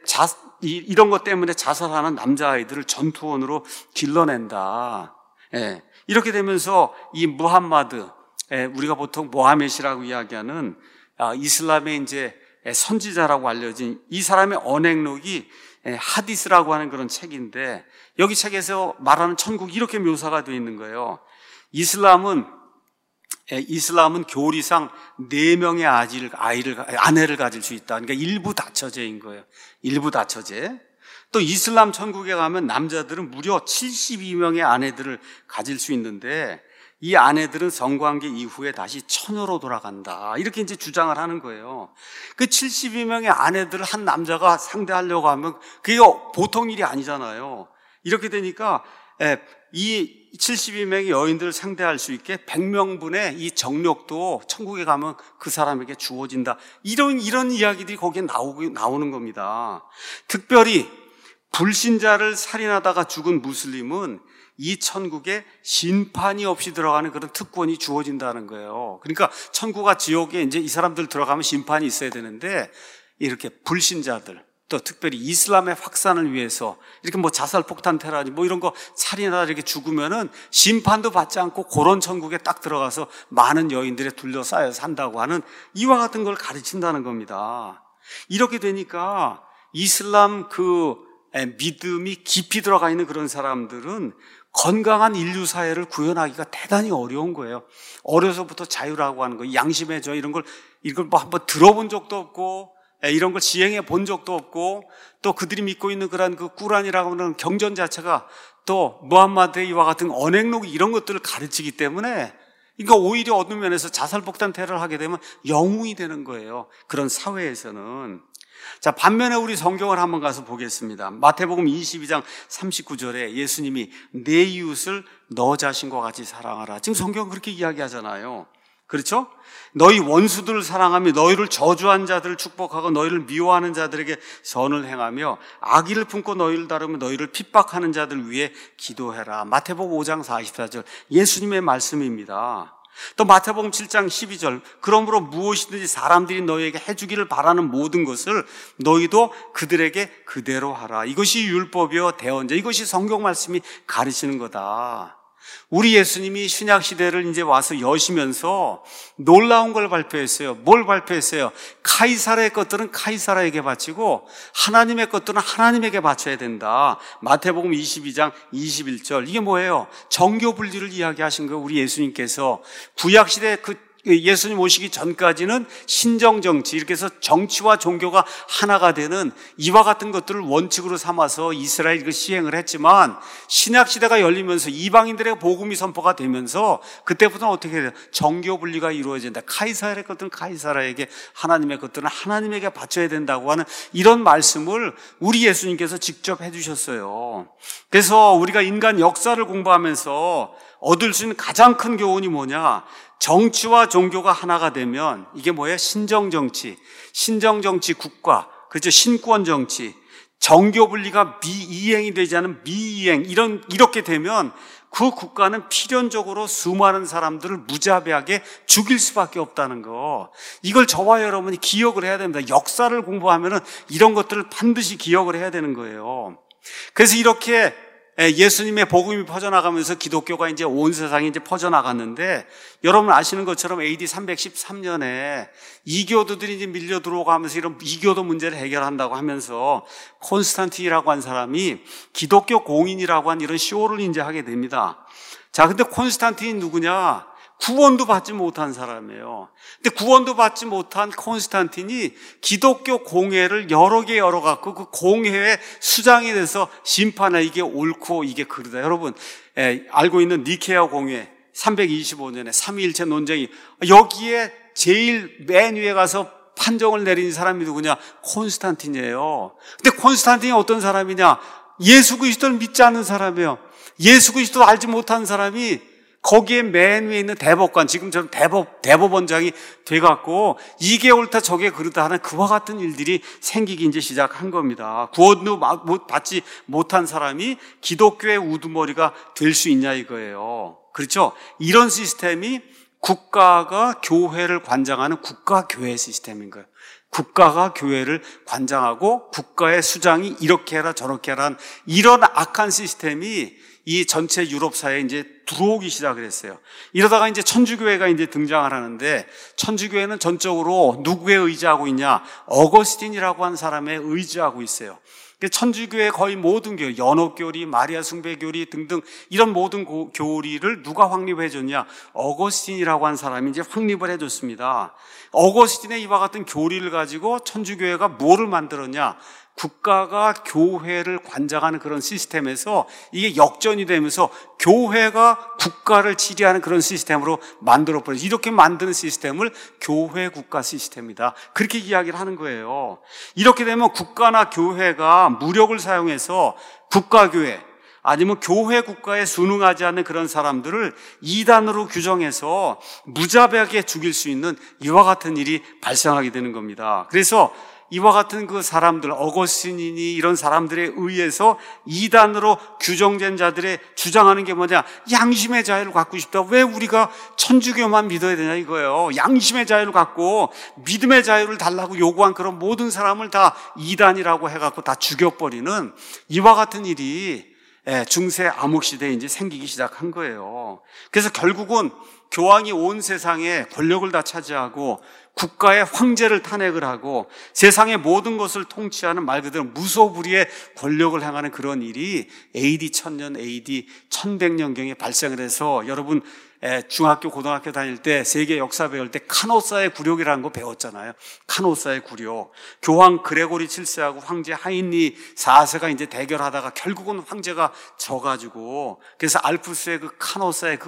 이런 것 때문에 자살하는 남자아이들을 전투원으로 길러낸다. 이렇게 되면서 이 무함마드, 우리가 보통 모하멧이라고 이야기하는 이슬람의 이제 선지자라고 알려진 이 사람의 언행록이 하디스라고 하는 그런 책인데 여기 책에서 말하는 천국이 이렇게 묘사가 되어 있는 거예요. 이슬람은 교리상 4명의 아내를 가질 수 있다. 그러니까 일부 다처제인 거예요. 일부 다처제. 또 이슬람 천국에 가면 남자들은 무려 72명의 아내들을 가질 수 있는데 이 아내들은 성관계 이후에 다시 처녀로 돌아간다. 이렇게 이제 주장을 하는 거예요. 그 72명의 아내들을 한 남자가 상대하려고 하면 그게 보통 일이 아니잖아요. 이렇게 되니까 이 72명의 여인들을 상대할 수 있게 100명분의 이 정력도 천국에 가면 그 사람에게 주어진다. 이런 이야기들이 거기에 나오는 겁니다. 특별히 불신자를 살인하다가 죽은 무슬림은 이 천국에 심판이 없이 들어가는 그런 특권이 주어진다는 거예요. 그러니까 천국과 지옥에 이제 이 사람들 들어가면 심판이 있어야 되는데 이렇게 불신자들 또 특별히 이슬람의 확산을 위해서 이렇게 뭐 자살 폭탄 테러니 뭐 이런 거 살인하다 이렇게 죽으면은 심판도 받지 않고 그런 천국에 딱 들어가서 많은 여인들에 둘러싸여 산다고 하는 이와 같은 걸 가르친다는 겁니다. 이렇게 되니까 이슬람 그 믿음이 깊이 들어가 있는 그런 사람들은 건강한 인류 사회를 구현하기가 대단히 어려운 거예요. 어려서부터 자유라고 하는 거, 양심의 저 이걸 뭐 한번 들어본 적도 없고 이런 걸 시행해 본 적도 없고 또 그들이 믿고 있는 그런 그 꾸란이라고 하는 경전 자체가 또 무함마드의 이와 같은 언행록 이런 것들을 가르치기 때문에 그러니까 오히려 어떤 면에서 자살폭탄 테러를 하게 되면 영웅이 되는 거예요. 그런 사회에서는. 자, 반면에 우리 성경을 한번 가서 보겠습니다. 마태복음 22장 39절에 예수님이 내 이웃을 너 자신과 같이 사랑하라. 지금 성경은 그렇게 이야기하잖아요. 그렇죠? 너희 원수들을 사랑하며 너희를 저주한 자들을 축복하고 너희를 미워하는 자들에게 선을 행하며 악의를 품고 너희를 다루며 너희를 핍박하는 자들 위해 기도해라. 마태복음 5장 44절 예수님의 말씀입니다. 또 마태복음 7장 12절 그러므로 무엇이든지 사람들이 너희에게 해주기를 바라는 모든 것을 너희도 그들에게 그대로 하라. 이것이 율법이요 대언자, 이것이 성경 말씀이 가르치는 거다. 우리 예수님이 신약 시대를 이제 와서 여시면서 놀라운 걸 발표했어요. 뭘 발표했어요? 카이사르의 것들은 카이사르에게 바치고 하나님의 것들은 하나님에게 바쳐야 된다. 마태복음 22장 21절. 이게 뭐예요? 정교 분리를 이야기하신 거예요. 우리 예수님께서 구약 시대 예수님 오시기 전까지는 신정정치, 이렇게 해서 정치와 종교가 하나가 되는 이와 같은 것들을 원칙으로 삼아서 이스라엘이 그 시행을 했지만 신약시대가 열리면서 이방인들의 복음이 선포가 되면서 그때부터는 어떻게 해야 돼요? 정교 분리가 이루어진다. 카이사르의 것들은 카이사르에게, 하나님의 것들은 하나님에게 바쳐야 된다고 하는 이런 말씀을 우리 예수님께서 직접 해주셨어요. 그래서 우리가 인간 역사를 공부하면서 얻을 수 있는 가장 큰 교훈이 뭐냐? 정치와 종교가 하나가 되면 이게 뭐예요? 신정정치, 신정정치 국가, 그렇죠? 신권정치, 정교 분리가 이행이 되지 않은 미이행, 이렇게 되면 그 국가는 필연적으로 수많은 사람들을 무자비하게 죽일 수밖에 없다는 거. 이걸 저와 여러분이 기억을 해야 됩니다. 역사를 공부하면은 이런 것들을 반드시 기억을 해야 되는 거예요. 그래서 이렇게 예수님의 복음이 퍼져나가면서 기독교가 이제 온 세상에 이제 퍼져나갔는데, 여러분 아시는 것처럼 AD 313년에 이교도들이 이제 밀려 들어오면서 이런 이교도 문제를 해결한다고 하면서 콘스탄틴이라고 한 사람이 기독교 공인이라고 한 이런 쇼를 이제 하게 됩니다. 자, 근데 콘스탄틴이 누구냐? 구원도 받지 못한 사람이에요. 근데 구원도 받지 못한 콘스탄틴이 기독교 공회를 여러 개 열어갖고 그 공회의 수장이 돼서 심판해. 이게 옳고 이게 그르다. 여러분, 알고 있는 니케아 공회 325년에 삼위일체 논쟁이, 여기에 제일 맨 위에 가서 판정을 내린 사람이 누구냐? 콘스탄틴이에요. 근데 콘스탄틴이 어떤 사람이냐? 예수 그리스도를 믿지 않는 사람이에요. 예수 그리스도를 알지 못한 사람이 거기에 맨 위에 있는 대법관, 지금처럼 대법원장이 돼갖고 이게 옳다 저게 그르다 하는 그와 같은 일들이 생기기 이제 시작한 겁니다. 구원도 받지 못한 사람이 기독교의 우두머리가 될 수 있냐 이거예요. 그렇죠? 이런 시스템이 국가가 교회를 관장하는 국가교회 시스템인 거예요. 국가가 교회를 관장하고 국가의 수장이 이렇게 해라 저렇게 해라 하는 이런 악한 시스템이 이 전체 유럽 사회에 이제 들어오기 시작을 했어요. 이러다가 이제 천주교회가 이제 등장을 하는데, 천주교회는 전적으로 누구에 의지하고 있냐? 어거스틴이라고 한 사람에 의지하고 있어요. 천주교회 거의 모든 교리, 연옥교리, 마리아 숭배교리 등등 이런 모든 교리를 누가 확립해 줬냐? 어거스틴이라고 한 사람이 이제 확립을 해 줬습니다. 어거스틴의 이와 같은 교리를 가지고 천주교회가 뭐를 만들었냐? 국가가 교회를 관장하는 그런 시스템에서 이게 역전이 되면서 교회가 국가를 지배하는 그런 시스템으로 만들어버려요. 이렇게 만드는 시스템을 교회 국가 시스템이다. 그렇게 이야기를 하는 거예요. 이렇게 되면 국가나 교회가 무력을 사용해서 국가교회, 아니면 교회 국가에 순응하지 않는 그런 사람들을 이단으로 규정해서 무자비하게 죽일 수 있는 이와 같은 일이 발생하게 되는 겁니다. 그래서 이와 같은 그 사람들, 어거스틴이니 이런 사람들에 의해서 이단으로 규정된 자들의 주장하는 게 뭐냐? 양심의 자유를 갖고 싶다. 왜 우리가 천주교만 믿어야 되냐 이거예요. 양심의 자유를 갖고 믿음의 자유를 달라고 요구한 그런 모든 사람을 다 이단이라고 해갖고 다 죽여버리는 이와 같은 일이 중세 암흑시대에 이제 생기기 시작한 거예요. 그래서 결국은 교황이 온 세상에 권력을 다 차지하고 국가의 황제를 탄핵을 하고 세상의 모든 것을 통치하는 말 그대로 무소불위의 권력을 행하는 그런 일이 AD 1000년, AD 1100년경에 발생을 해서 여러분 중학교, 고등학교 다닐 때 세계 역사 배울 때 카노사의 굴욕이라는 거 배웠잖아요. 카노사의 굴욕. 교황 그레고리 7세하고 황제 하인리 4세가 이제 대결하다가 결국은 황제가 져가지고, 그래서 알프스의 그 카노사의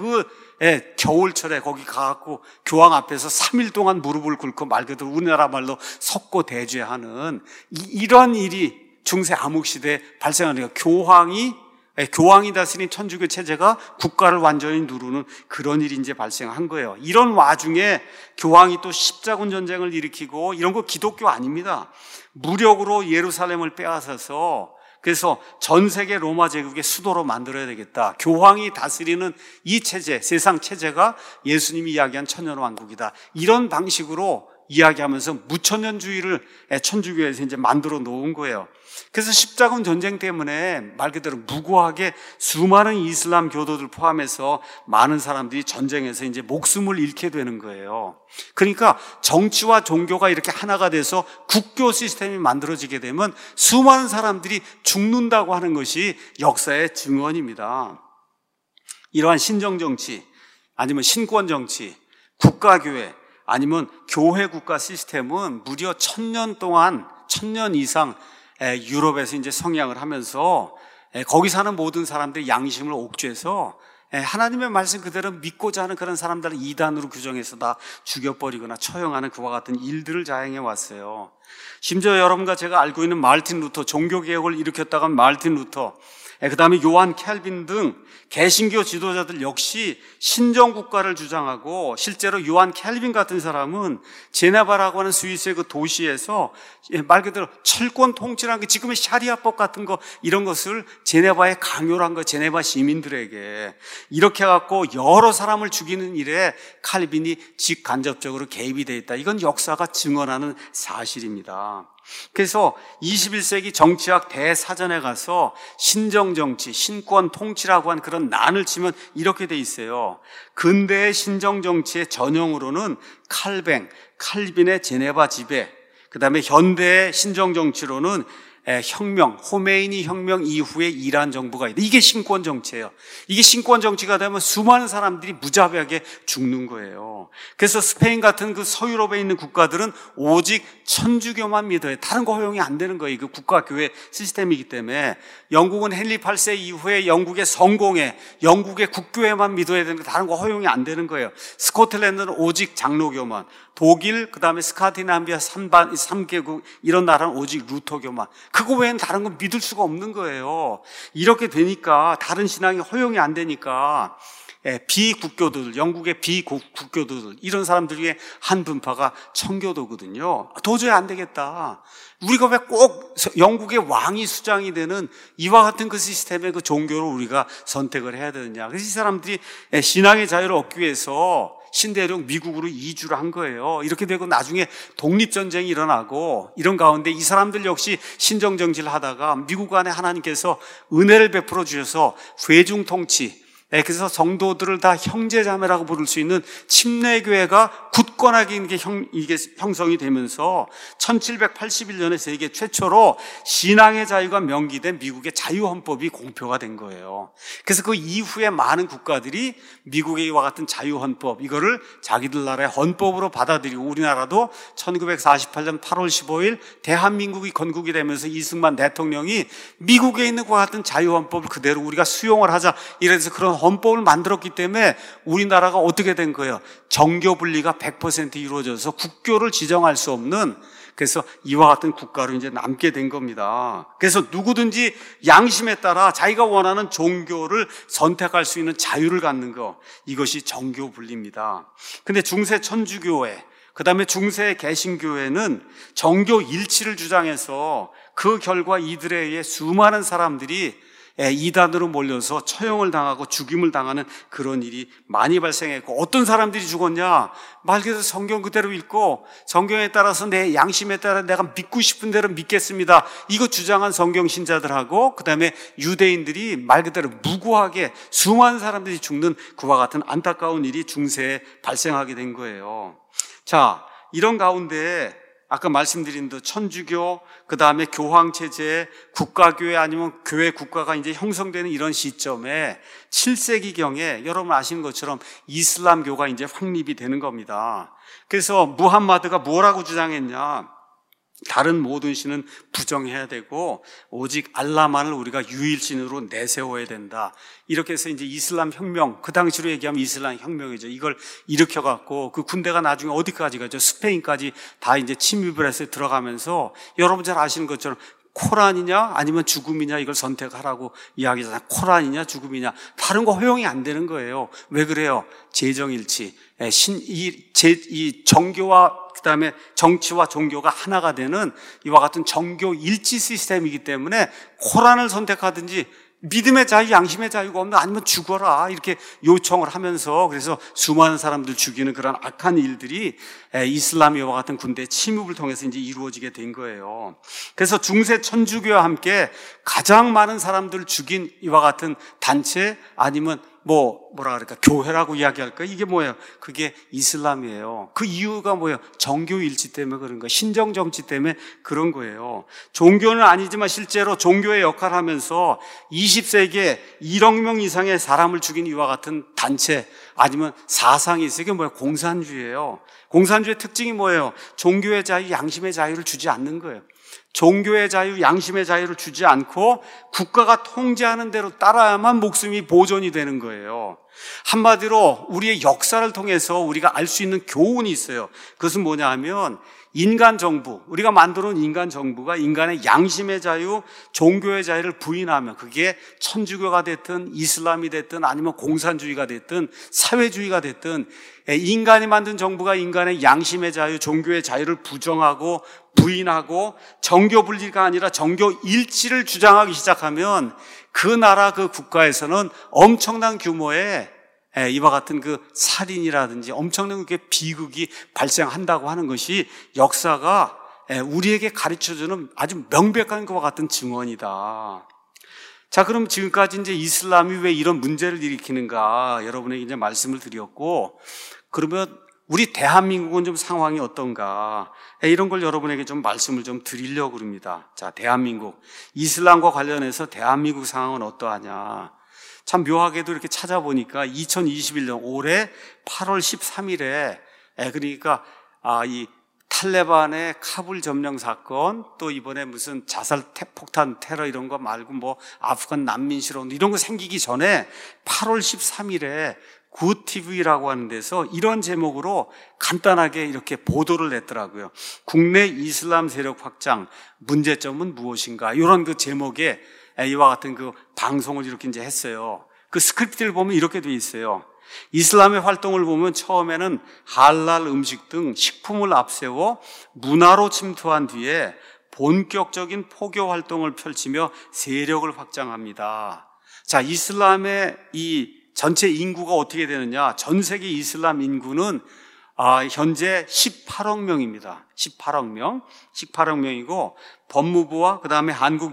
겨울철에 거기 가갖고 교황 앞에서 3일 동안 무릎을 꿇고 말 그대로 우리나라 말로 석고 대죄하는 이런 일이 중세 암흑시대에 발생하는 거예요. 교황이 다스린 천주교 체제가 국가를 완전히 누르는 그런 일이 이제 발생한 거예요. 이런 와중에 교황이 또 십자군 전쟁을 일으키고, 이런 거 기독교 아닙니다. 무력으로 예루살렘을 빼앗아서, 그래서 전 세계 로마 제국의 수도로 만들어야 되겠다. 교황이 다스리는 이 체제, 세상 체제가 예수님이 이야기한 천년왕국이다. 이런 방식으로 이야기하면서 무천년주의를 천주교에서 이제 만들어 놓은 거예요. 그래서 십자군 전쟁 때문에 말 그대로 무고하게 수많은 이슬람 교도들 포함해서 많은 사람들이 전쟁에서 이제 목숨을 잃게 되는 거예요. 그러니까 정치와 종교가 이렇게 하나가 돼서 국교 시스템이 만들어지게 되면 수많은 사람들이 죽는다고 하는 것이 역사의 증언입니다. 이러한 신정정치, 아니면 신권정치, 국가교회, 아니면 교회 국가 시스템은 무려 1000년 동안, 1000년 이상 유럽에서 이제 성향을 하면서 거기 사는 모든 사람들의 양심을 옥죄해서 하나님의 말씀 그대로 믿고자 하는 그런 사람들을 이단으로 규정해서 다 죽여버리거나 처형하는 그와 같은 일들을 자행해 왔어요. 심지어 여러분과 제가 알고 있는 마르틴 루터, 종교개혁을 일으켰다가 마르틴 루터, 그 다음에 요한 캘빈 등 개신교 지도자들 역시 신정국가를 주장하고, 실제로 요한 캘빈 같은 사람은 제네바라고 하는 스위스의 그 도시에서 말 그대로 철권 통치라는 게 지금의 샤리아법 같은 거, 이런 것을 제네바에 강요를 한 거, 제네바 시민들에게. 이렇게 해갖고 여러 사람을 죽이는 일에 칼빈이 직간접적으로 개입이 되어 있다. 이건 역사가 증언하는 사실입니다. 그래서 21세기 정치학 대사전에 가서 신정정치, 신권통치라고 한 그런 난을 치면 이렇게 돼 있어요. 근대의 신정정치의 전형으로는 칼빈의 제네바 지배, 그 다음에 현대의 신정정치로는 혁명, 호메이니 혁명 이후에 이란 정부가 있다. 이게 신권 정치예요. 이게 신권 정치가 되면 수많은 사람들이 무자비하게 죽는 거예요. 그래서 스페인 같은 그 서유럽에 있는 국가들은 오직 천주교만 믿어요. 다른 거 허용이 안 되는 거예요. 그 국가교회 시스템이기 때문에. 영국은 헨리 8세 이후에 영국의 성공회, 영국의 국교회만 믿어야 되는데 다른 거 허용이 안 되는 거예요. 스코틀랜드는 오직 장로교만, 독일, 그 다음에 스카디나비아 3개국 이런 나라는 오직 루터교만. 그거 외에는 다른 건 믿을 수가 없는 거예요. 이렇게 되니까, 다른 신앙이 허용이 안 되니까 비국교도들, 영국의 비국교도들, 이런 사람들 중에 한 분파가 청교도거든요. 도저히 안 되겠다. 우리가 왜 꼭 영국의 왕이 수장이 되는 이와 같은 그 시스템의 그 종교를 우리가 선택을 해야 되느냐. 그래서 이 사람들이 신앙의 자유를 얻기 위해서 신대륙 미국으로 이주를 한 거예요. 이렇게 되고 나중에 독립전쟁이 일어나고, 이런 가운데 이 사람들 역시 신정정치를 하다가 미국 안에 하나님께서 은혜를 베풀어 주셔서 회중통치, 그래서 성도들을 다 형제자매라고 부를 수 있는 침례교회가 굳건하게 이게 형성이 되면서 1781년에 세계 최초로 신앙의 자유가 명기된 미국의 자유헌법이 공표가 된 거예요. 그래서 그 이후에 많은 국가들이 미국의 이와 같은 자유헌법, 이거를 자기들 나라의 헌법으로 받아들이고, 우리나라도 1948년 8월 15일 대한민국이 건국이 되면서 이승만 대통령이 미국에 있는 그와 같은 자유헌법을 그대로 우리가 수용을 하자, 이래서 그런 헌법을 만들었기 때문에 우리나라가 어떻게 된 거예요? 정교 분리가 100% 이루어져서 국교를 지정할 수 없는, 그래서 이와 같은 국가로 이제 남게 된 겁니다. 그래서 누구든지 양심에 따라 자기가 원하는 종교를 선택할 수 있는 자유를 갖는 거, 이것이 정교 분리입니다. 근데 중세 천주교회, 그 다음에 중세 개신교회는 정교 일치를 주장해서 그 결과 이들에 의해 수많은 사람들이 이단으로 몰려서 처형을 당하고 죽임을 당하는 그런 일이 많이 발생했고, 어떤 사람들이 죽었냐? 말 그대로 성경 그대로 읽고 성경에 따라서 내 양심에 따라 내가 믿고 싶은 대로 믿겠습니다, 이거 주장한 성경 신자들하고, 그 다음에 유대인들이 말 그대로 무고하게 수많은 사람들이 죽는 그와 같은 안타까운 일이 중세에 발생하게 된 거예요. 자, 이런 가운데 아까 말씀드린 그 천주교, 그 다음에 교황체제, 국가교회 아니면 교회 국가가 이제 형성되는 이런 시점에 7세기경에 여러분 아시는 것처럼 이슬람교가 이제 확립이 되는 겁니다. 그래서 무함마드가 뭐라고 주장했냐? 다른 모든 신은 부정해야 되고 오직 알라만을 우리가 유일신으로 내세워야 된다. 이렇게 해서 이제 이슬람 혁명, 그 당시로 얘기하면 이슬람 혁명이죠. 이걸 일으켜갖고 그 군대가 나중에 어디까지 가죠? 스페인까지 다 이제 침입을 해서 들어가면서 여러분 잘 아시는 것처럼 코란이냐 아니면 죽음이냐 이걸 선택하라고 이야기하잖아요. 코란이냐 죽음이냐 다른 거 허용이 안 되는 거예요. 왜 그래요? 재정일치, 이 정교와 그다음에 정치와 종교가 하나가 되는 이와 같은 정교 일치 시스템이기 때문에 코란을 선택하든지 믿음의 자유, 양심의 자유가 없는 아니면 죽어라 이렇게 요청을 하면서 그래서 수많은 사람들 죽이는 그런 악한 일들이 이슬람이와 같은 군대 침입을 통해서 이제 이루어지게 된 거예요. 그래서 중세 천주교와 함께 가장 많은 사람들을 죽인 이와 같은 단체 아니면 뭐라 그럴까 교회라고 이야기할까 이게 뭐예요? 그게 이슬람이에요. 그 이유가 뭐예요? 정교 일치 때문에 그런 거예요. 신정 정치 때문에 그런 거예요. 종교는 아니지만 실제로 종교의 역할을 하면서 20세기에 1억 명 이상의 사람을 죽인 이와 같은 단체 아니면 사상이 있어요. 이게 뭐예요? 공산주의예요. 공산주의의 특징이 뭐예요? 종교의 자유, 양심의 자유를 주지 않는 거예요. 종교의 자유, 양심의 자유를 주지 않고 국가가 통제하는 대로 따라야만 목숨이 보존이 되는 거예요. 한마디로 우리의 역사를 통해서 우리가 알 수 있는 교훈이 있어요. 그것은 뭐냐 하면 인간 정부, 우리가 만들어 놓은 인간 정부가 인간의 양심의 자유, 종교의 자유를 부인하면 그게 천주교가 됐든 이슬람이 됐든 아니면 공산주의가 됐든 사회주의가 됐든 인간이 만든 정부가 인간의 양심의 자유, 종교의 자유를 부정하고 부인하고 정교 분리가 아니라 정교 일치를 주장하기 시작하면 그 나라 그 국가에서는 엄청난 규모의 이와 같은 그 살인이라든지 엄청난 그 비극이 발생한다고 하는 것이 역사가 우리에게 가르쳐주는 아주 명백한 것과 같은 증언이다. 자, 그럼 지금까지 이제 이슬람이 왜 이런 문제를 일으키는가 여러분에게 이제 말씀을 드렸고, 그러면 우리 대한민국은 좀 상황이 어떤가 이런 걸 여러분에게 좀 말씀을 좀 드리려고 합니다. 자, 대한민국 이슬람과 관련해서 대한민국 상황은 어떠하냐? 참 묘하게도 이렇게 찾아보니까 2021년 올해 8월 13일에 그러니까 이 탈레반의 카불 점령 사건 또 이번에 무슨 자살 폭탄 테러 이런 거 말고 뭐 아프간 난민 실험 이런 거 생기기 전에 8월 13일에 굿TV라고 하는 데서 이런 제목으로 간단하게 이렇게 보도를 냈더라고요. 국내 이슬람 세력 확장 문제점은 무엇인가 이런 그 제목에 이와 같은 그 방송을 이렇게 이제 했어요. 그 스크립트를 보면 이렇게 돼 있어요. 이슬람의 활동을 보면 처음에는 할랄 음식 등 식품을 앞세워 문화로 침투한 뒤에 본격적인 포교 활동을 펼치며 세력을 확장합니다. 자, 이슬람의 이 전체 인구가 어떻게 되느냐? 전 세계 이슬람 인구는 현재 18억 명입니다. 18억 명이고 법무부와 그다음에 한국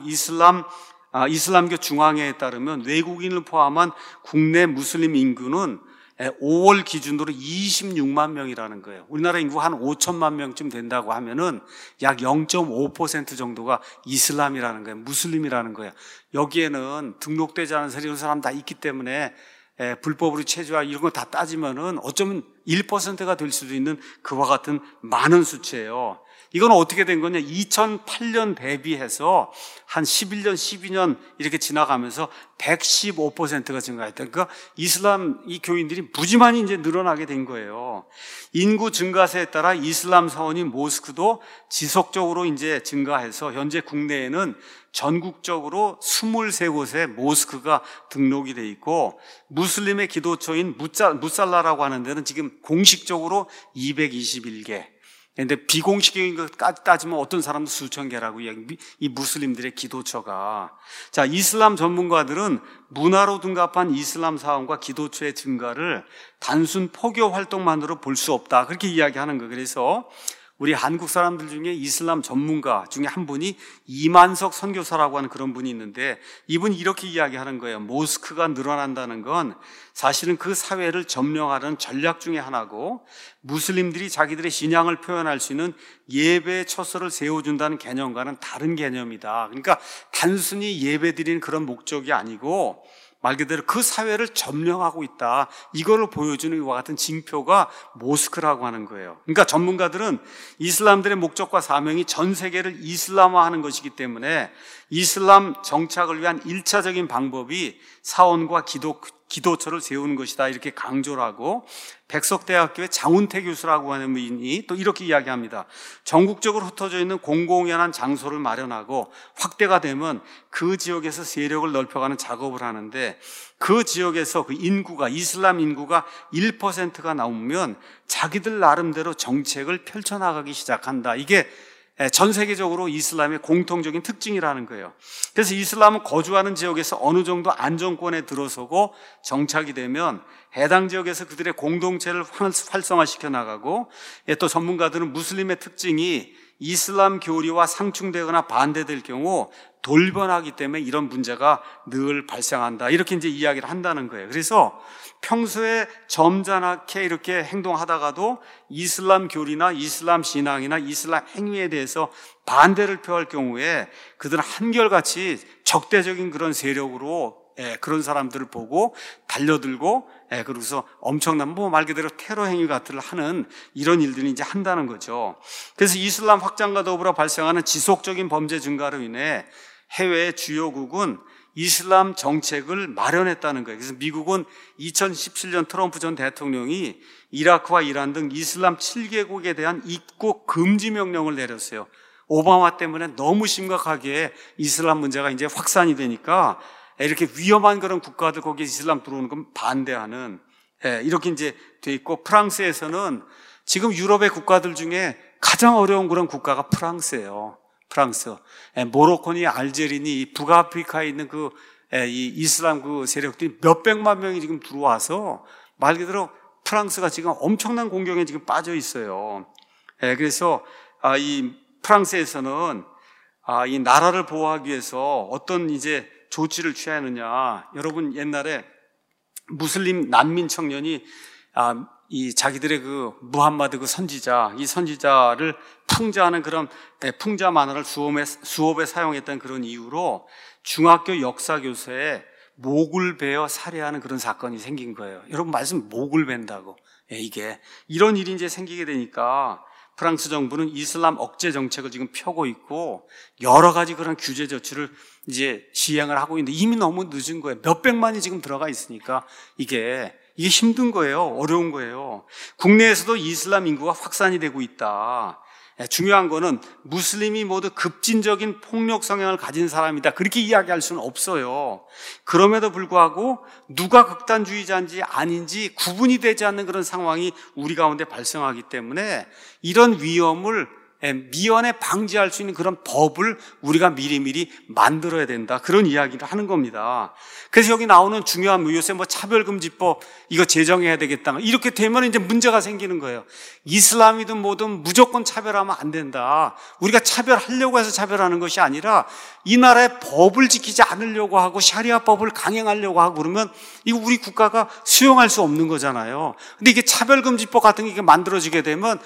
이슬람교 중앙회에 따르면 외국인을 포함한 국내 무슬림 인구는 5월 기준으로 26만 명이라는 거예요. 우리나라 인구가 한 5천만 명쯤 된다고 하면은 약 0.5% 정도가 이슬람이라는 거예요. 무슬림이라는 거예요. 여기에는 등록되지 않은 사람 다 있기 때문에 불법으로 체류하고 이런 거 다 따지면은 어쩌면 1%가 될 수도 있는 그와 같은 많은 수치예요. 이건 어떻게 된 거냐? 2008년 대비해서 한 11년, 12년 이렇게 지나가면서 115%가 증가했다. 그러니까 이슬람 이 교인들이 무지만이 이제 늘어나게 된 거예요. 인구 증가세에 따라 이슬람 사원인 모스크도 지속적으로 이제 증가해서 현재 국내에는 전국적으로 23곳에 모스크가 등록이 돼 있고 무슬림의 기도처인 무살라라고 하는 데는 지금 공식적으로 221개. 근데 비공식적인 것까지 따지면 어떤 사람도 수천 개라고 이 무슬림들의 기도처가. 자, 이슬람 전문가들은 문화로 둔갑한 이슬람 사원과 기도처의 증가를 단순 포교 활동만으로 볼 수 없다. 그렇게 이야기하는 거예요. 그래서 우리 한국 사람들 중에 이슬람 전문가 중에 한 분이 이만석 선교사라고 하는 그런 분이 있는데, 이분이 이렇게 이야기하는 거예요. 모스크가 늘어난다는 건 사실은 그 사회를 점령하는 전략 중에 하나고, 무슬림들이 자기들의 신앙을 표현할 수 있는 예배 처소를 세워준다는 개념과는 다른 개념이다. 그러니까 단순히 예배 드리는 그런 목적이 아니고 말 그대로 그 사회를 점령하고 있다, 이거를 보여주는 이와 같은 징표가 모스크라고 하는 거예요. 그러니까 전문가들은 이슬람들의 목적과 사명이 전 세계를 이슬람화하는 것이기 때문에 이슬람 정착을 위한 1차적인 방법이 사원과 기도처를 세우는 것이다, 이렇게 강조를 하고, 백석대학교의 장운태 교수라고 하는 분이 또 이렇게 이야기합니다. 전국적으로 흩어져 있는 공공연한 장소를 마련하고 확대가 되면 그 지역에서 세력을 넓혀가는 작업을 하는데, 그 지역에서 그 인구가, 이슬람 인구가 1%가 나오면 자기들 나름대로 정책을 펼쳐나가기 시작한다. 이게 전 세계적으로 이슬람의 공통적인 특징이라는 거예요. 그래서 이슬람은 거주하는 지역에서 어느 정도 안정권에 들어서고 정착이 되면 해당 지역에서 그들의 공동체를 활성화시켜 나가고, 또 전문가들은 무슬림의 특징이 이슬람 교리와 상충되거나 반대될 경우 돌변하기 때문에 이런 문제가 늘 발생한다, 이렇게 이제 이야기를 한다는 거예요. 그래서 평소에 점잖게 이렇게 행동하다가도 이슬람 교리나 이슬람 신앙이나 이슬람 행위에 대해서 반대를 표할 경우에 그들은 한결같이 적대적인 그런 세력으로 그런 사람들을 보고 달려들고, 그러고서 엄청난 말 그대로 테러 행위 같은 걸 하는 이런 일들이 이제 한다는 거죠. 그래서 이슬람 확장과 더불어 발생하는 지속적인 범죄 증가로 인해 해외의 주요국은 이슬람 정책을 마련했다는 거예요. 그래서 미국은 2017년 트럼프 전 대통령이 이라크와 이란 등 이슬람 7개국에 대한 입국 금지 명령을 내렸어요. 오바마 때문에 너무 심각하게 이슬람 문제가 이제 확산이 되니까 이렇게 위험한 그런 국가들, 거기에 이슬람 들어오는 건 반대하는, 이렇게 이제 돼 있고, 프랑스에서는 지금 유럽의 국가들 중에 가장 어려운 그런 국가가 프랑스예요. 프랑스. 모로코니, 알제리니, 북아프리카에 있는 이 이슬람 그 세력들이 몇백만 명이 지금 들어와서 말 그대로 프랑스가 지금 엄청난 공경에 지금 빠져 있어요. 그래서 이 프랑스에서는 이 나라를 보호하기 위해서 어떤 이제 조치를 취하느냐. 여러분, 옛날에 무슬림 난민 청년이 이 자기들의 그 무함마드 그 선지자, 이 선지자를 풍자하는 그런 풍자 만화를 수업에 사용했던 그런 이유로 중학교 역사 교수에 목을 베어 살해하는 그런 사건이 생긴 거예요. 여러분, 말씀 목을 벤다고. 이게 이런 일이 이제 생기게 되니까 프랑스 정부는 이슬람 억제 정책을 지금 펴고 있고 여러 가지 그런 규제 조치를 이제 시행을 하고 있는데 이미 너무 늦은 거예요. 몇백만이 지금 들어가 있으니까 이게 힘든 거예요. 어려운 거예요. 국내에서도 이슬람 인구가 확산이 되고 있다. 중요한 거는 무슬림이 모두 급진적인 폭력 성향을 가진 사람이다, 그렇게 이야기할 수는 없어요. 그럼에도 불구하고 누가 극단주의자인지 아닌지 구분이 되지 않는 그런 상황이 우리 가운데 발생하기 때문에 이런 위험을 미연에 방지할 수 있는 그런 법을 우리가 미리미리 만들어야 된다, 그런 이야기를 하는 겁니다. 그래서 여기 나오는 중요한 요새 차별금지법 이거 제정해야 되겠다, 이렇게 되면 이제 문제가 생기는 거예요. 이슬람이든 뭐든 무조건 차별하면 안 된다. 우리가 차별하려고 해서 차별하는 것이 아니라 이 나라의 법을 지키지 않으려고 하고 샤리아법을 강행하려고 하고 그러면 이거 우리 국가가 수용할 수 없는 거잖아요. 근데 이게 차별금지법 같은 게 만들어지게 되면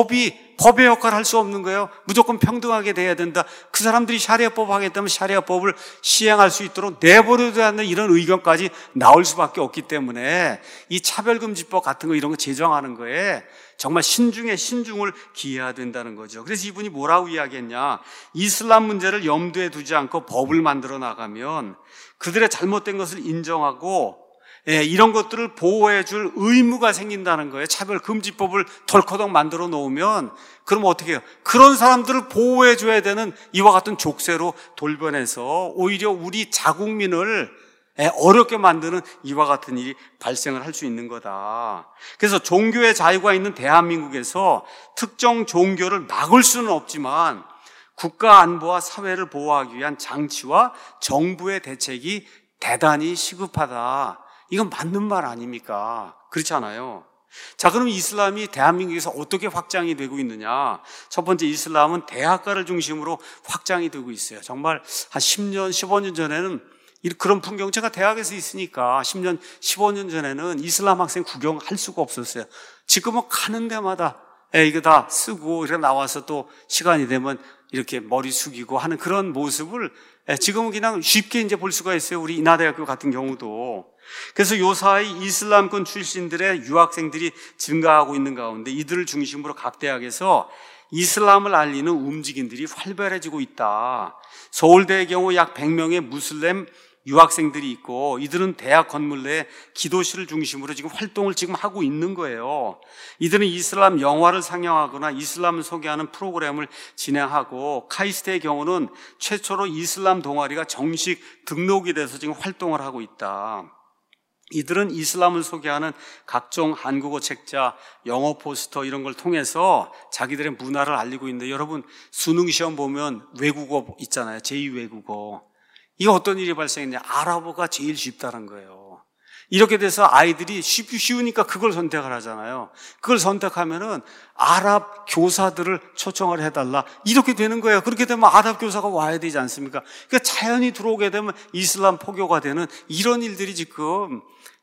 법의 역할을 할 수 없는 거예요. 무조건 평등하게 돼야 된다. 그 사람들이 샤리아법 하겠다면 샤리아법을 시행할 수 있도록 내버려둬야 하는 이런 의견까지 나올 수밖에 없기 때문에 이 차별금지법 같은 거 이런 거 제정하는 거에 정말 신중에 신중을 기해야 된다는 거죠. 그래서 이분이 뭐라고 이야기했냐. 이슬람 문제를 염두에 두지 않고 법을 만들어 나가면 그들의 잘못된 것을 인정하고 이런 것들을 보호해 줄 의무가 생긴다는 거예요. 차별금지법을 덜커덕 만들어 놓으면 그럼 어떻게 해요? 그런 사람들을 보호해 줘야 되는 이와 같은 족쇄로 돌변해서 오히려 우리 자국민을 어렵게 만드는 이와 같은 일이 발생을 할 수 있는 거다. 그래서 종교의 자유가 있는 대한민국에서 특정 종교를 막을 수는 없지만 국가 안보와 사회를 보호하기 위한 장치와 정부의 대책이 대단히 시급하다. 이건 맞는 말 아닙니까? 그렇지 않아요? 자, 그럼 이슬람이 대한민국에서 어떻게 확장이 되고 있느냐? 첫 번째, 이슬람은 대학가를 중심으로 확장이 되고 있어요. 정말 한 10년, 15년 전에는 그런 풍경, 제가 대학에서 있으니까 10년, 15년 전에는 이슬람 학생 구경할 수가 없었어요. 지금은 가는 데마다 이거 다 쓰고 이렇게 나와서 또 시간이 되면 이렇게 머리 숙이고 하는 그런 모습을 지금은 그냥 쉽게 이제 볼 수가 있어요. 우리 인하대학교 같은 경우도. 그래서 요사이 이슬람권 출신들의 유학생들이 증가하고 있는 가운데 이들을 중심으로 각 대학에서 이슬람을 알리는 움직임들이 활발해지고 있다. 서울대의 경우 약 100명의 무슬림 유학생들이 있고 이들은 대학 건물 내에 기도실을 중심으로 지금 활동을 지금 하고 있는 거예요. 이들은 이슬람 영화를 상영하거나 이슬람을 소개하는 프로그램을 진행하고 카이스트의 경우는 최초로 이슬람 동아리가 정식 등록이 돼서 지금 활동을 하고 있다. 이들은 이슬람을 소개하는 각종 한국어 책자, 영어 포스터 이런 걸 통해서 자기들의 문화를 알리고 있는데, 여러분 수능 시험 보면 외국어 있잖아요. 제2외국어. 이게 어떤 일이 발생했냐? 아랍어가 제일 쉽다는 거예요. 이렇게 돼서 아이들이 쉬우니까 그걸 선택을 하잖아요. 그걸 선택하면은 아랍 교사들을 초청을 해달라. 이렇게 되는 거예요. 그렇게 되면 아랍 교사가 와야 되지 않습니까? 그러니까 자연히 들어오게 되면 이슬람 포교가 되는 이런 일들이 지금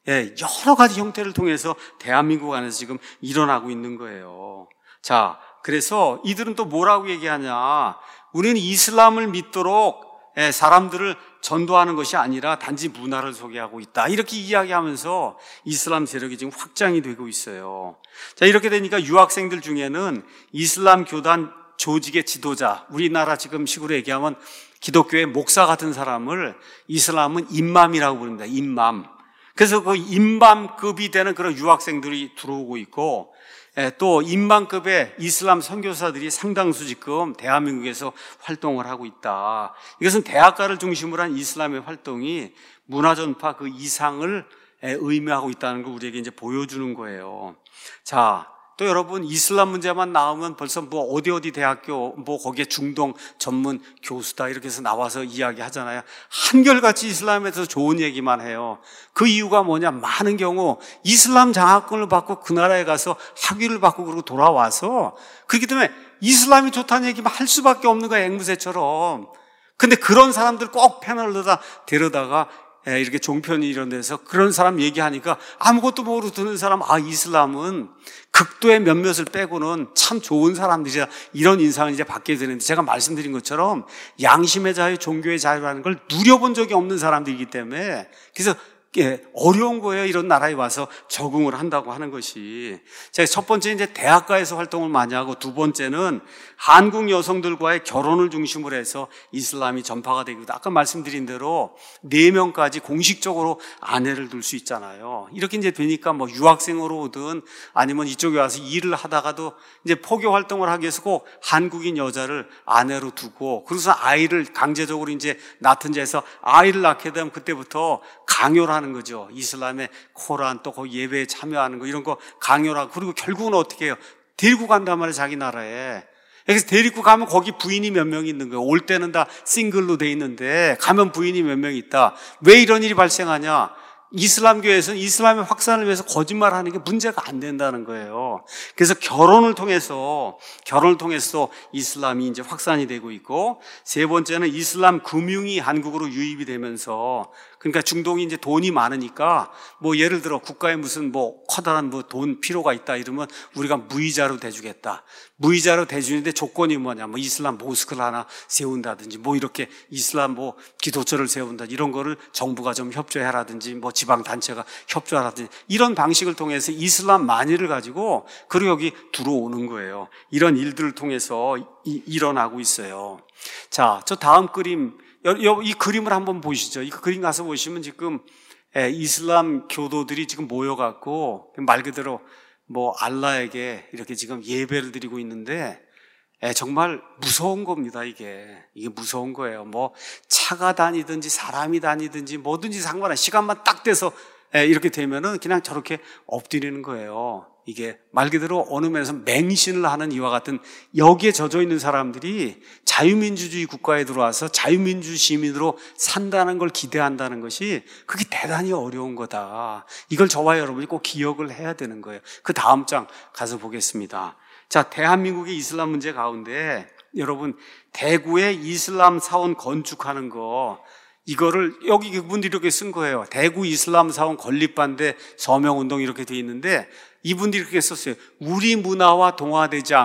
여러 가지 형태를 통해서 대한민국 안에서 지금 일어나고 있는 거예요. 자, 그래서 이들은 또 뭐라고 얘기하냐? 우리는 이슬람을 믿도록 사람들을 전도하는 것이 아니라 단지 문화를 소개하고 있다. 이렇게 이야기하면서 이슬람 세력이 지금 확장이 되고 있어요. 자, 이렇게 되니까 유학생들 중에는 이슬람 교단 조직의 지도자, 우리나라 지금 식으로 얘기하면 기독교의 목사 같은 사람을 이슬람은 임맘이라고 부릅니다. 임맘. 그래서 그 임맘급이 되는 그런 유학생들이 들어오고 있고, 또 임맘급의 이슬람 선교사들이 상당수 지금 대한민국에서 활동을 하고 있다. 이것은 대학가를 중심으로 한 이슬람의 활동이 문화 전파 그 이상을 의미하고 있다는 걸 우리에게 이제 보여주는 거예요. 자, 또 여러분 이슬람 문제만 나오면 벌써 뭐 어디 대학교 뭐 거기에 중동 전문 교수다 이렇게 해서 나와서 이야기하잖아요. 한결같이 이슬람에 대해서 좋은 얘기만 해요. 그 이유가 뭐냐? 많은 경우 이슬람 장학금을 받고 그 나라에 가서 학위를 받고 그러고 돌아와서 그렇기 때문에 이슬람이 좋다는 얘기만 할 수밖에 없는 거야, 앵무새처럼. 근데 그런 사람들 꼭 패널로다 데려다가 이렇게 종편이 이런 데서 그런 사람 얘기하니까 아무것도 모르고 듣는 사람, 이슬람은 극도의 몇몇을 빼고는 참 좋은 사람들이야, 이런 인상을 이제 받게 되는데, 제가 말씀드린 것처럼 양심의 자유, 종교의 자유라는 걸 누려본 적이 없는 사람들이기 때문에 그래서 어려운 거예요. 이런 나라에 와서 적응을 한다고 하는 것이. 제가 첫 번째 이제 대학가에서 활동을 많이 하고, 두 번째는 한국 여성들과의 결혼을 중심으로 해서 이슬람이 전파가 되고, 아까 말씀드린 대로 4명까지 공식적으로 아내를 둘 수 있잖아요. 이렇게 이제 되니까 뭐 유학생으로 오든 아니면 이쪽에 와서 일을 하다가도 이제 포교 활동을 하기 위해서 꼭 한국인 여자를 아내로 두고, 그래서 아이를 강제적으로 이제 낳든 데서 아이를 낳게 되면 그때부터 강요를 하는 거죠. 이슬람의 코란 또 그 예배에 참여하는 거 이런 거 강요를 하고, 그리고 결국은 어떻게 해요? 데리고 간단 말이에요, 자기 나라에. 그래서 데리고 가면 거기 부인이 몇 명 있는 거예요. 올 때는 다 싱글로 돼 있는데 가면 부인이 몇 명 있다. 왜 이런 일이 발생하냐? 이슬람교에서는 이슬람의 확산을 위해서 거짓말하는 게 문제가 안 된다는 거예요. 그래서 결혼을 통해서 이슬람이 이제 확산이 되고 있고, 세 번째는 이슬람 금융이 한국으로 유입이 되면서, 그러니까 중동이 이제 돈이 많으니까 뭐 예를 들어 국가에 무슨 뭐 커다란 뭐 돈 필요가 있다 이러면 우리가 무이자로 대주겠다. 무이자로 대주는데 조건이 뭐냐? 뭐 이슬람 모스크를 하나 세운다든지, 뭐 이렇게 이슬람 뭐 기도처를 세운다, 이런 거를 정부가 좀 협조해라든지, 뭐 지방 단체가 협조하라든지, 이런 방식을 통해서 이슬람 만일을 가지고 그리고 여기 들어오는 거예요. 이런 일들을 통해서 일어나고 있어요. 자, 저 다음 그림, 이 그림을 한번 보시죠. 이 그림 가서 보시면 지금 이슬람 교도들이 지금 모여갖고 말 그대로 뭐 알라에게 이렇게 지금 예배를 드리고 있는데, 정말 무서운 겁니다. 이게 무서운 거예요. 뭐 차가 다니든지 사람이 다니든지 뭐든지 상관없이 시간만 딱 돼서 이렇게 되면은 그냥 저렇게 엎드리는 거예요. 이게 말 그대로 어느 면에서 맹신을 하는 이와 같은 여기에 젖어 있는 사람들이 자유민주주의 국가에 들어와서 자유민주 시민으로 산다는 걸 기대한다는 것이 그게 대단히 어려운 거다. 이걸 저와 여러분이 꼭 기억을 해야 되는 거예요. 그 다음 장 가서 보겠습니다. 자, 대한민국의 이슬람 문제 가운데 여러분 대구에 이슬람 사원 건축하는 거 이거를 여기 그분들이 이렇게 쓴 거예요. 대구 이슬람 사원 건립반대 서명운동 이렇게 돼 있는데 이분들이 이렇게 썼어요. 우리 문화와 동화되지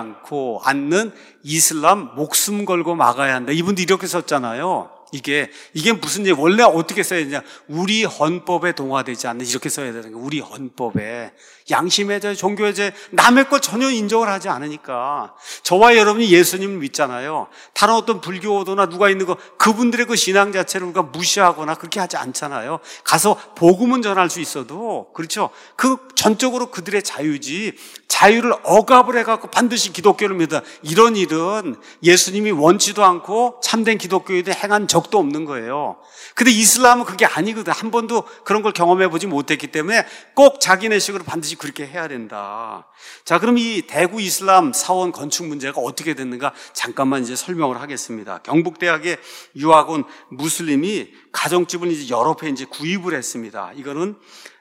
않는 이슬람 목숨 걸고 막아야 한다. 이분들이 이렇게 썼잖아요. 이게 무슨 얘기, 원래 어떻게 써야 되냐. 우리 헌법에 동화되지 않는, 이렇게 써야 되는 거예요. 우리 헌법에. 양심의 자, 종교의 자, 남의 걸 전혀 인정을 하지 않으니까. 저와 여러분이 예수님을 믿잖아요. 다른 어떤 불교도나 누가 있는 거, 그분들의 그 신앙 자체를 우리가 무시하거나 그렇게 하지 않잖아요. 가서 복음은 전할 수 있어도, 그렇죠. 그 전적으로 그들의 자유지, 자유를 억압을 해갖고 반드시 기독교를 믿어. 이런 일은 예수님이 원치도 않고 참된 기독교인들이 행한 적도 없는 거예요. 근데 이슬람은 그게 아니거든. 한 번도 그런 걸 경험해보지 못했기 때문에 꼭 자기네식으로 반드시 그렇게 해야 된다. 자, 그럼 이 대구 이슬람 사원 건축 문제가 어떻게 됐는가 잠깐만 이제 설명을 하겠습니다. 경북대학에 유학 온 무슬림이 가정집을 이제 여러 회 이제 구입을 했습니다. 이거는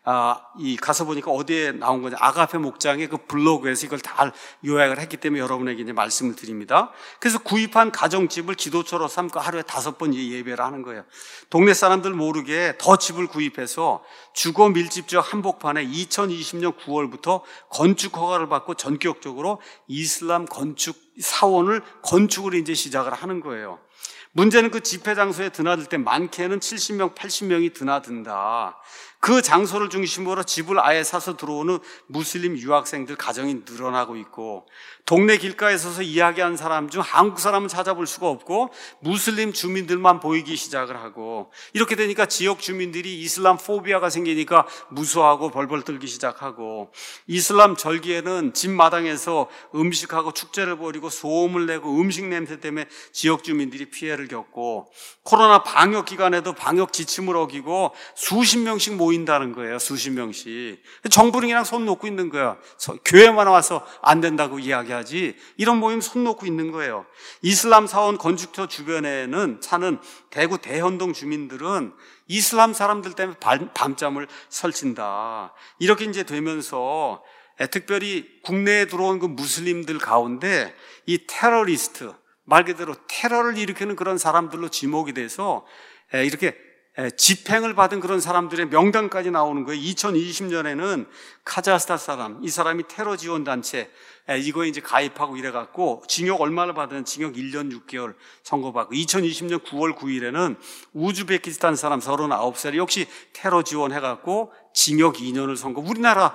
이 가서 보니까 어디에 나온 거냐, 아가페 목장의 그 블로그에서 이걸 다 요약을 했기 때문에 여러분에게 이제 말씀을 드립니다. 그래서 구입한 가정집을 기도처로 삼고 하루에 5번 예배를 하는 거예요. 동네 사람들 모르게 더 집을 구입해서 주거 밀집 지역 한복판에 2020년 9월부터 건축 허가를 받고 전격적으로 이슬람 건축 사원을 건축을 이제 시작을 하는 거예요. 문제는 그 집회 장소에 드나들 때 많게는 70명, 80명이 드나든다. 그 장소를 중심으로 집을 아예 사서 들어오는 무슬림 유학생들 가정이 늘어나고 있고, 동네 길가에 서서 이야기하는 사람 중 한국 사람은 찾아볼 수가 없고 무슬림 주민들만 보이기 시작을 하고, 이렇게 되니까 지역 주민들이 이슬람 포비아가 생기니까 무서워하고 벌벌 떨기 시작하고, 이슬람 절기에는 집 마당에서 음식하고 축제를 벌이고 소음을 내고 음식 냄새 때문에 지역 주민들이 피해를 겪고, 코로나 방역 기간에도 방역 지침을 어기고 수십 명씩 모인다는 거예요. 수십 명씩. 정부는 그냥 손 놓고 있는 거야. 교회만 와서 안 된다고 이야기하지, 이런 모임 손 놓고 있는 거예요. 이슬람 사원 건축처 주변에는 사는 대구 대현동 주민들은 이슬람 사람들 때문에 밤잠을 설친다. 이렇게 이제 되면서 특별히 국내에 들어온 그 무슬림들 가운데 이 테러리스트, 말 그대로 테러를 일으키는 그런 사람들로 지목이 돼서 이렇게 집행을 받은 그런 사람들의 명단까지 나오는 거예요. 2020년에는 카자흐스탄 사람, 이 사람이 테러 지원 단체 이거에 이제 가입하고 이래갖고 징역 얼마를 받은, 징역 1년 6개월 선고받고, 2020년 9월 9일에는 우즈베키스탄 사람 39살이 역시 테러 지원해갖고 징역 2년을 선고, 우리나라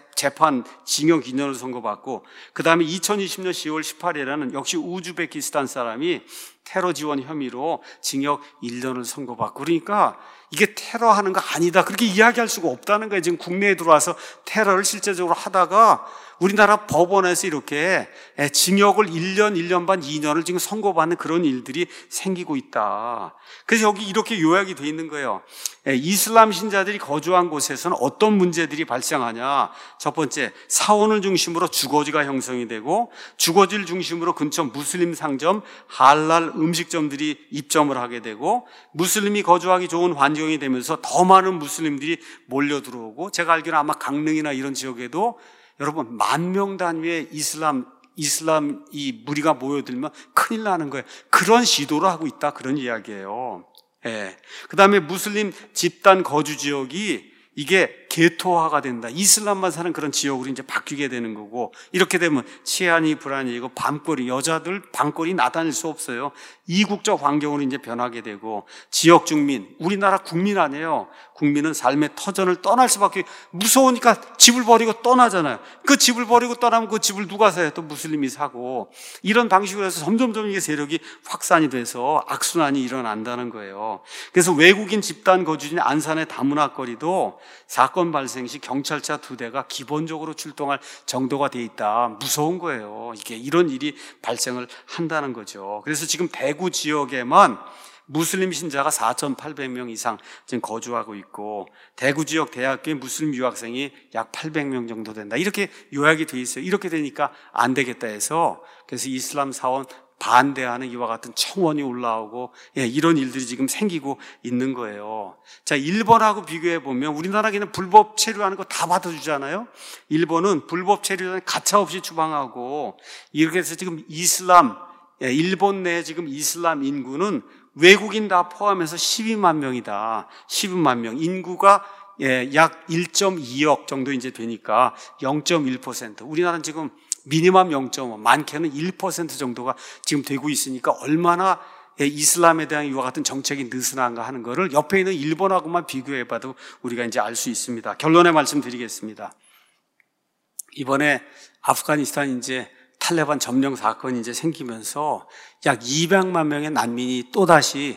재판 징역 2년을 선고받고, 그 다음에 2020년 10월 18일에는 역시 우즈베키스탄 사람이 테러 지원 혐의로 징역 1년을 선고받고, 그러니까 이게 테러하는 거 아니다, 그렇게 이야기할 수가 없다는 거예요. 지금 국내에 들어와서 테러를 실제적으로 하다가 우리나라 법원에서 이렇게 징역을 1년, 1년 반, 2년을 지금 선고받는 그런 일들이 생기고 있다. 그래서 여기 이렇게 요약이 되어 있는 거예요. 이슬람 신자들이 거주한 곳에서는 어떤 문제들이 발생하냐. 첫 번째, 사원을 중심으로 주거지가 형성이 되고, 주거지를 중심으로 근처 무슬림 상점, 할랄 음식점들이 입점을 하게 되고, 무슬림이 거주하기 좋은 환경이 되면서 더 많은 무슬림들이 몰려 들어오고, 제가 알기로는 아마 강릉이나 이런 지역에도 여러분 10,000명 단위의 이슬람 이 무리가 모여들면 큰일 나는 거예요. 그런 시도를 하고 있다, 그런 이야기예요. 그 다음에 무슬림 집단 거주 지역이 이게 게토화가 된다. 이슬람만 사는 그런 지역으로 이제 바뀌게 되는 거고, 이렇게 되면 치안이 불안해지고 밤거리, 여자들 밤거리 나다닐 수 없어요. 이국적 환경으로 이제 변하게 되고, 지역 주민, 우리나라 국민 아니에요. 국민은 삶의 터전을 떠날 수밖에, 무서우니까 집을 버리고 떠나잖아요. 그 집을 버리고 떠나면 그 집을 누가 사요? 또 무슬림이 사고, 이런 방식으로 해서 점점점 이게 세력이 확산이 돼서 악순환이 일어난다는 거예요. 그래서 외국인 집단 거주지인 안산의 다문화거리도 사건 발생 시 경찰차 2대가 기본적으로 출동할 정도가 돼 있다. 무서운 거예요. 이게 이런 일이 발생을 한다는 거죠. 그래서 지금 대구 지역에만 무슬림 신자가 4,800명 이상 지금 거주하고 있고 대구 지역 대학교에 무슬림 유학생이 약 800명 정도 된다. 이렇게 요약이 돼 있어요. 이렇게 되니까 안 되겠다 해서 그래서 이슬람 사원 반대하는 이와 같은 청원이 올라오고 이런 일들이 지금 생기고 있는 거예요. 자, 일본하고 비교해 보면 우리나라에는 불법 체류하는 거 다 받아주잖아요. 일본은 불법 체류는 가차 없이 추방하고 이렇게 해서 지금 일본 내 지금 이슬람 인구는 외국인 다 포함해서 12만 명이다. 12만 명. 인구가 약 1.2억 정도 이제 되니까 0.1%. 우리나라는 지금 미니멈 0.5, 많게는 1% 정도가 지금 되고 있으니까 얼마나 이슬람에 대한 이와 같은 정책이 느슨한가 하는 거를 옆에 있는 일본하고만 비교해봐도 우리가 이제 알 수 있습니다. 결론의 말씀 드리겠습니다. 이번에 아프가니스탄 이제 탈레반 점령 사건이 이제 생기면서 약 200만 명의 난민이 또다시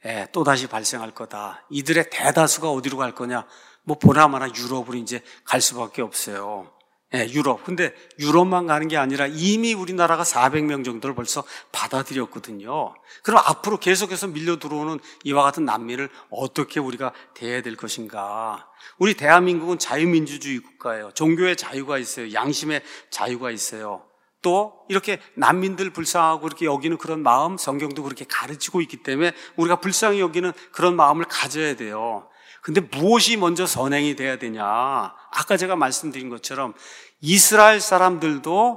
발생할 거다. 이들의 대다수가 어디로 갈 거냐? 뭐 보나마나 유럽으로 이제 갈 수밖에 없어요. 유럽. 근데 유럽만 가는 게 아니라 이미 우리나라가 400명 정도를 벌써 받아들였거든요. 그럼 앞으로 계속해서 밀려 들어오는 이와 같은 난민을 어떻게 우리가 대해야 될 것인가? 우리 대한민국은 자유민주주의 국가예요. 종교의 자유가 있어요. 양심의 자유가 있어요. 또 이렇게 난민들 불쌍하고 이렇게 여기는 그런 마음, 성경도 그렇게 가르치고 있기 때문에 우리가 불쌍히 여기는 그런 마음을 가져야 돼요. 근데 무엇이 먼저 선행이 돼야 되냐? 아까 제가 말씀드린 것처럼 이스라엘 사람들도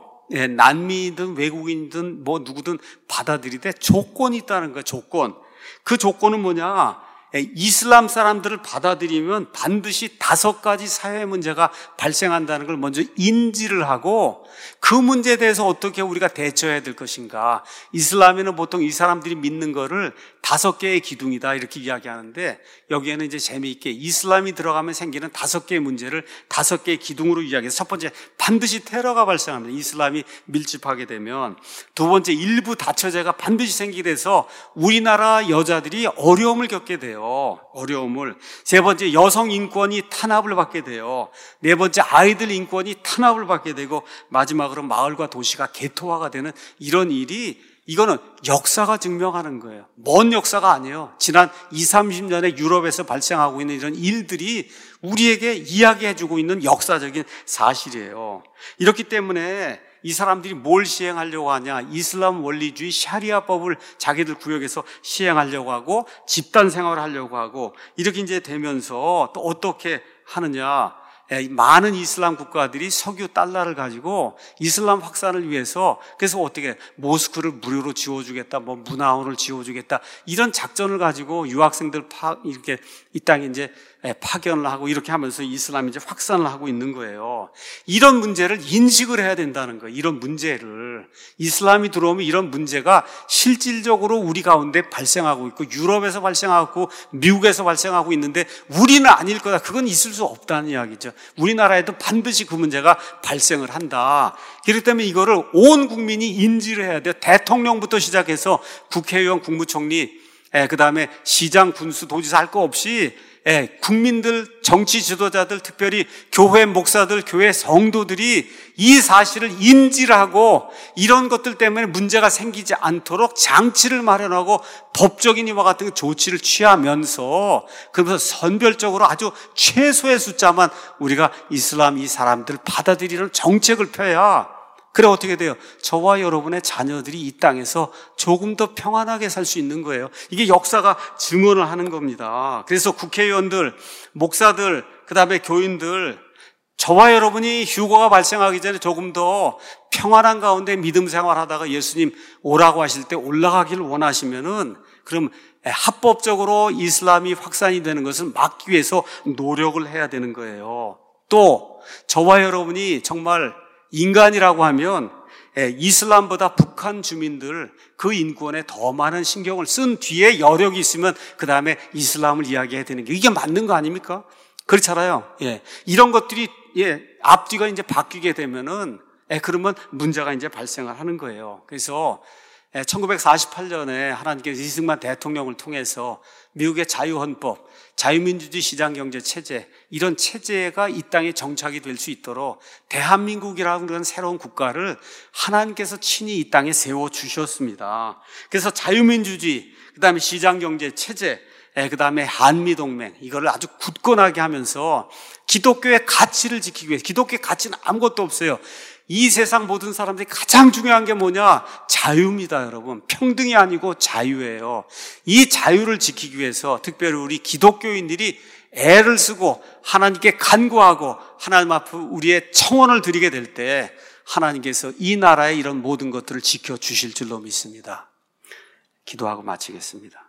난민이든 외국인이든 뭐 누구든 받아들이되 조건이 있다는 거예요. 조건. 그 조건은 뭐냐? 이슬람 사람들을 받아들이면 반드시 5가지 사회 문제가 발생한다는 걸 먼저 인지를 하고 그 문제에 대해서 어떻게 우리가 대처해야 될 것인가. 이슬람에는 보통 이 사람들이 믿는 거를 5개의 기둥이다 이렇게 이야기하는데 여기에는 이제 재미있게 이슬람이 들어가면 생기는 5개의 문제를 5개의 기둥으로 이야기해서 첫 번째, 반드시 테러가 발생합니다. 이슬람이 밀집하게 되면. 두 번째, 일부 다처제가 반드시 생기게 돼서 우리나라 여자들이 어려움을 겪게 돼요. 어려움을. 세 번째, 여성 인권이 탄압을 받게 돼요. 네 번째, 아이들 인권이 탄압을 받게 되고 마지막으로 마을과 도시가 개토화가 되는 이런 일이 이거는 역사가 증명하는 거예요. 먼 역사가 아니에요. 지난 20, 30년에 유럽에서 발생하고 있는 이런 일들이 우리에게 이야기해주고 있는 역사적인 사실이에요. 이렇기 때문에 이 사람들이 뭘 시행하려고 하냐? 이슬람 원리주의 샤리아법을 자기들 구역에서 시행하려고 하고 집단 생활을 하려고 하고 이렇게 이제 되면서 또 어떻게 하느냐? 많은 이슬람 국가들이 석유 달러를 가지고 이슬람 확산을 위해서 그래서 어떻게 모스크를 무료로 지어주겠다, 뭐 문화원을 지어주겠다 이런 작전을 가지고 유학생들 이렇게 이 땅에 이제 파견을 하고 이렇게 하면서 이슬람이 이제 확산을 하고 있는 거예요. 이런 문제를 인식을 해야 된다는 거예요. 이런 문제를 이슬람이 들어오면 이런 문제가 실질적으로 우리 가운데 발생하고 있고 유럽에서 발생하고 미국에서 발생하고 있는데 우리는 아닐 거다. 그건 있을 수 없다는 이야기죠. 우리나라에도 반드시 그 문제가 발생을 한다. 그렇기 때문에 이거를 온 국민이 인지를 해야 돼요. 대통령부터 시작해서 국회의원, 국무총리, 그다음에 시장, 군수, 도지사 할 거 없이 국민들, 정치 지도자들, 특별히 교회 목사들, 교회 성도들이 이 사실을 인지를 하고 이런 것들 때문에 문제가 생기지 않도록 장치를 마련하고 법적인 이와 같은 조치를 취하면서 그러면서 선별적으로 아주 최소의 숫자만 우리가 이슬람 이 사람들을 받아들이는 정책을 펴야 그래 어떻게 돼요? 저와 여러분의 자녀들이 이 땅에서 조금 더 평안하게 살 수 있는 거예요. 이게 역사가 증언을 하는 겁니다. 그래서 국회의원들, 목사들, 그다음에 교인들, 저와 여러분이 휴거가 발생하기 전에 조금 더 평안한 가운데 믿음 생활하다가 예수님 오라고 하실 때 올라가기를 원하시면은 그럼 합법적으로 이슬람이 확산이 되는 것을 막기 위해서 노력을 해야 되는 거예요. 또 저와 여러분이 정말 인간이라고 하면 이슬람보다 북한 주민들 그 인권에 더 많은 신경을 쓴 뒤에 여력이 있으면 그 다음에 이슬람을 이야기해야 되는 게 이게 맞는 거 아닙니까? 그렇잖아요. 이런 것들이 앞뒤가 이제 바뀌게 되면은 그러면 문제가 이제 발생을 하는 거예요. 그래서 1948년에 하나님께서 이승만 대통령을 통해서 미국의 자유헌법, 자유민주주의 시장경제 체제, 이런 체제가 이 땅에 정착이 될 수 있도록 대한민국이라는 그런 새로운 국가를 하나님께서 친히 이 땅에 세워주셨습니다. 그래서 자유민주주의, 그 다음에 시장경제 체제, 그 다음에 한미동맹, 이거를 아주 굳건하게 하면서 기독교의 가치를 지키기 위해서, 기독교의 가치는 아무것도 없어요. 이 세상 모든 사람들이 가장 중요한 게 뭐냐? 자유입니다, 여러분. 평등이 아니고 자유예요. 이 자유를 지키기 위해서 특별히 우리 기독교인들이 애를 쓰고 하나님께 간구하고 하나님 앞에 우리의 청원을 드리게 될 때 하나님께서 이 나라의 이런 모든 것들을 지켜주실 줄로 믿습니다. 기도하고 마치겠습니다.